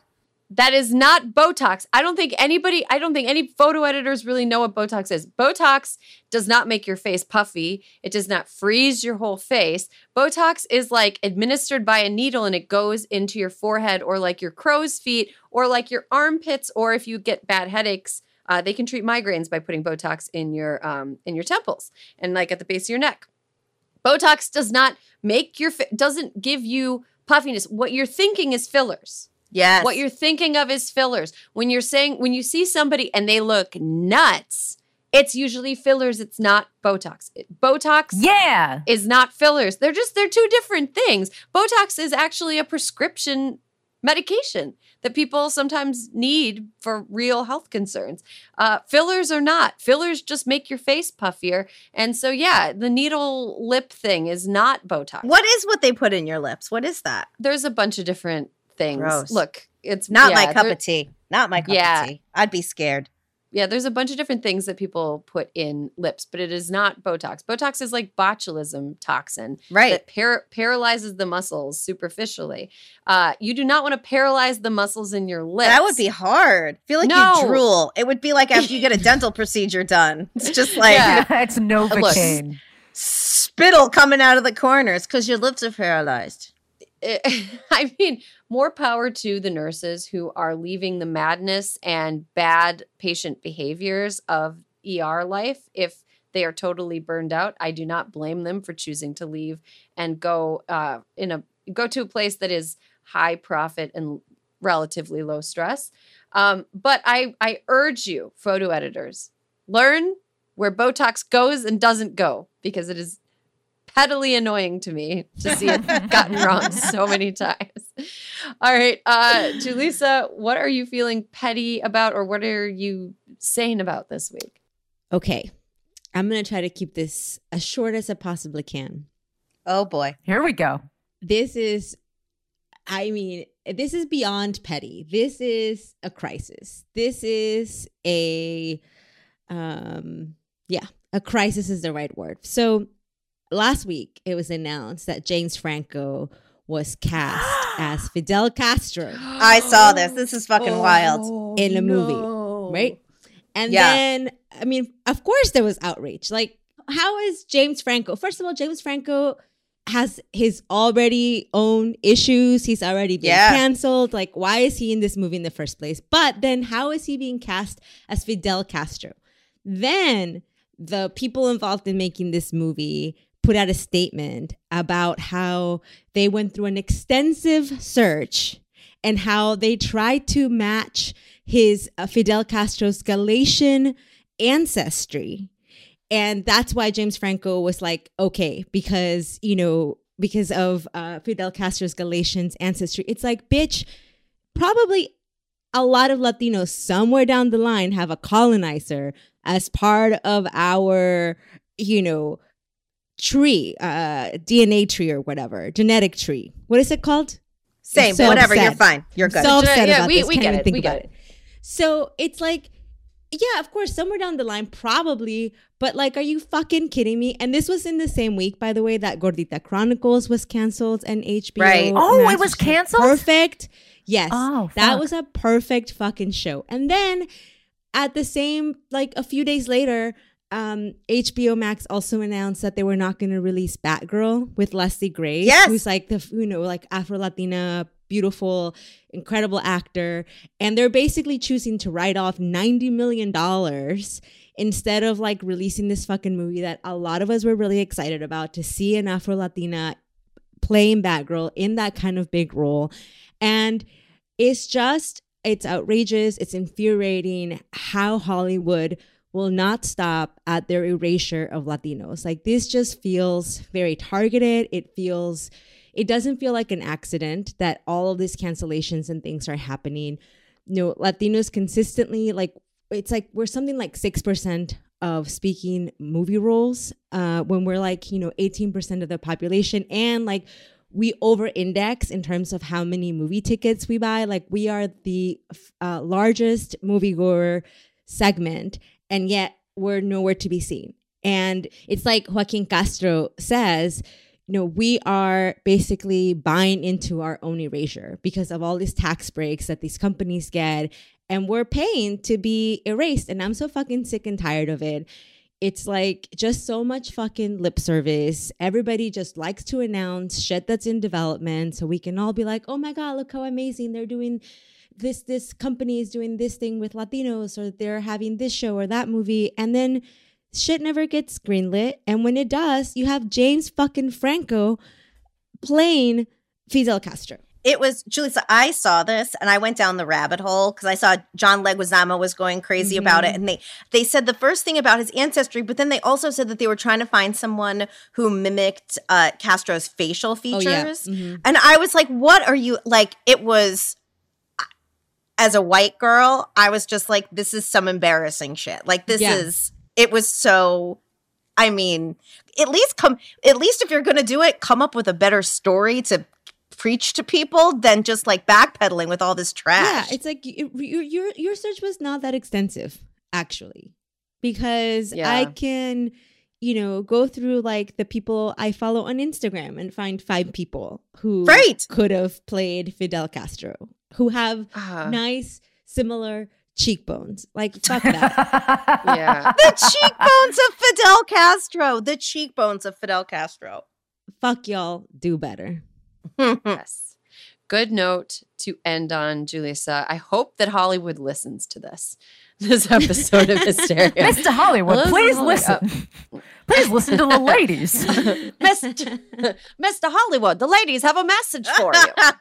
That is not Botox. I don't think anybody, I don't think any photo editors really know what Botox is. Botox does not make your face puffy. It does not freeze your whole face. Botox is like administered by a needle and it goes into your forehead or like your crow's feet or like your armpits, or if you get bad headaches, uh, they can treat migraines by putting Botox in your um, in your temples and like at the base of your neck. Botox does not make your, fa- doesn't give you puffiness. What you're thinking is fillers. Yes. What you're thinking of is fillers. When you're saying, when you see somebody and they look nuts, it's usually fillers. It's not Botox. Botox Yeah. is not fillers. They're just, they're two different things. Botox is actually a prescription medication that people sometimes need for real health concerns. Uh, fillers are not. Fillers just make your face puffier. And so, yeah, the needle lip thing is not Botox. What is what they put in your lips? What is that? There's a bunch of different things. Gross. Look, it's Not yeah, my cup there- of tea. Not my cup Yeah. of tea. I'd be scared. Yeah, there's a bunch of different things that people put in lips, but it is not Botox. Botox is like botulism toxin Right. that par- paralyzes the muscles superficially. Uh, you do not want to paralyze the muscles in your lips. That would be hard. I feel like No. you drool. It would be like after you get a dental procedure done. It's just like Yeah. It's Novocaine. spittle coming out of the corners because your lips are paralyzed. I mean, more power to the nurses who are leaving the madness and bad patient behaviors of E R life. If they are totally burned out, I do not blame them for choosing to leave and go uh, in a go to a place that is high profit and relatively low stress. Um, but I I urge you, photo editors, learn where Botox goes and doesn't go, because it is pettily annoying to me to see it gotten wrong so many times. All right, uh, Julissa, what are you feeling petty about, or what are you saying about this week? Okay. I'm going to try to keep this as short as I possibly can. Oh boy. Here we go. This is, I mean, this is beyond petty. This is a crisis. This is a, um, yeah, a crisis is the right word. So last week, it was announced that James Franco was cast as Fidel Castro I saw this. This is fucking wild. in a movie, no. right? And Yeah. then, I mean, of course there was outrage. Like, how is James Franco? First of all, James Franco has his already own issues. He's already been Yeah. canceled. Like, why is he in this movie in the first place? But then how is he being cast as Fidel Castro? Then the people involved in making this movie put out a statement about how they went through an extensive search and how they tried to match his uh, Fidel Castro's Galician ancestry. And that's why James Franco was like, okay, because, you know, because of uh, Fidel Castro's Galician ancestry. It's like, bitch, probably a lot of Latinos somewhere down the line have a colonizer as part of our, you know, tree, uh, D N A tree or whatever, genetic tree. What is it called? Same. So Whatever. upset. You're fine. You're good. So upset Yeah, about we- this. we Can't get even it. think We about get it. So it's like, yeah, of course, somewhere down the line, probably. But like, are you fucking kidding me? And this was in the same week, by the way, that Gordita Chronicles was canceled and H B O. Right. Oh, Max it was canceled? Perfect. Yes. Oh, that fuck. was a perfect fucking show. And then at the same, like a few days later, um, H B O Max also announced that they were not going to release Batgirl with Leslie Grace, Yes. who's like the, you know, like Afro-Latina, beautiful, incredible actor. And they're basically choosing to write off ninety million dollars instead of like releasing this fucking movie that a lot of us were really excited about, to see an Afro-Latina playing Batgirl in that kind of big role. And it's just, it's outrageous. It's infuriating how Hollywood will not stop at their erasure of Latinos. Like, this just feels very targeted. It feels, it doesn't feel like an accident that all of these cancellations and things are happening. You know, Latinos consistently, like, it's like we're something like six percent of speaking movie roles uh, when we're like, you know, eighteen percent of the population. And like, we over-index in terms of how many movie tickets we buy. Like, we are the uh, largest moviegoer segment, and yet we're nowhere to be seen. And it's like Joaquin Castro says, you know, we are basically buying into our own erasure because of all these tax breaks that these companies get, and we're paying to be erased. And I'm so fucking sick and tired of it. It's like just so much fucking lip service. Everybody just likes to announce shit that's in development so we can all be like, oh my God, look how amazing they're doing this. This company is doing this thing with Latinos, or they're having this show or that movie. And then shit never gets greenlit. And when it does, you have James fucking Franco playing Fidel Castro. It was, Julissa, I saw this and I went down the rabbit hole because I saw John Leguizamo was going crazy mm-hmm. about it. And they, they said the first thing about his ancestry, but then they also said that they were trying to find someone who mimicked uh, Castro's facial features. Oh, yeah. mm-hmm. And I was like, what are you, like, it was, as a white girl, I was just like, this is some embarrassing shit. Like, this yeah. is, it was so, I mean, at least come, at least if you're going to do it, come up with a better story to preach to people than just like backpedaling with all this trash. Yeah, it's like it, your your your search was not that extensive, actually, because yeah. I can, you know, go through like the people I follow on Instagram and find five people who right. could have played Fidel Castro, who have uh. nice, similar cheekbones. Like, fuck that. Yeah. The cheekbones of Fidel Castro. The cheekbones of Fidel Castro. Fuck y'all. Do better. Yes. Good note to end on, Julissa. I hope that Hollywood listens to this. This episode of Hysteria. Mister Hollywood, Listen please Hollywood. listen. Please listen to the ladies. Mister Mister Hollywood, the ladies have a message for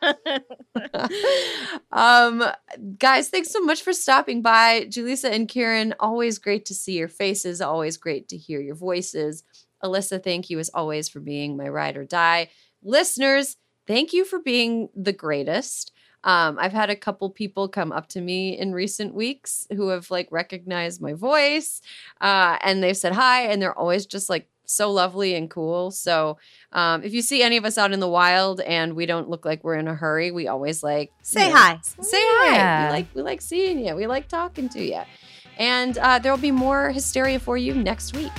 you. um, guys, thanks so much for stopping by. Julissa and Kieran, always great to see your faces. Always great to hear your voices. Alyssa, thank you as always for being my ride or die. Listeners, thank you for being the greatest. Um, I've had a couple people come up to me in recent weeks who have like recognized my voice uh, and they've said hi, and they're always just like so lovely and cool. So um, if you see any of us out in the wild and we don't look like we're in a hurry, we always like say you know, hi. Say yeah. hi. We like we like seeing you. We like talking to you. And uh, there will be more Hysteria for you next week.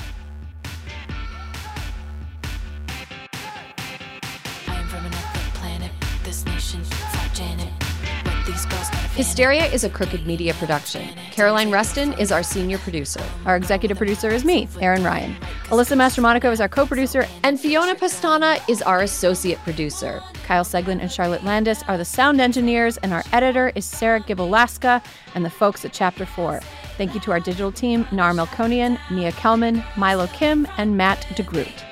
Hysteria is a Crooked Media production. Caroline Reston is our senior producer. Our executive producer is me, Erin Ryan. Alyssa Mastromonaco is our co-producer. And Fiona Pastana is our associate producer. Kyle Seglin and Charlotte Landis are the sound engineers, and our editor is Sarah Gibalaska and the folks at Chapter four. Thank you to our digital team, Nar Melkonian, Mia Kelman, Milo Kim, and Matt DeGroot.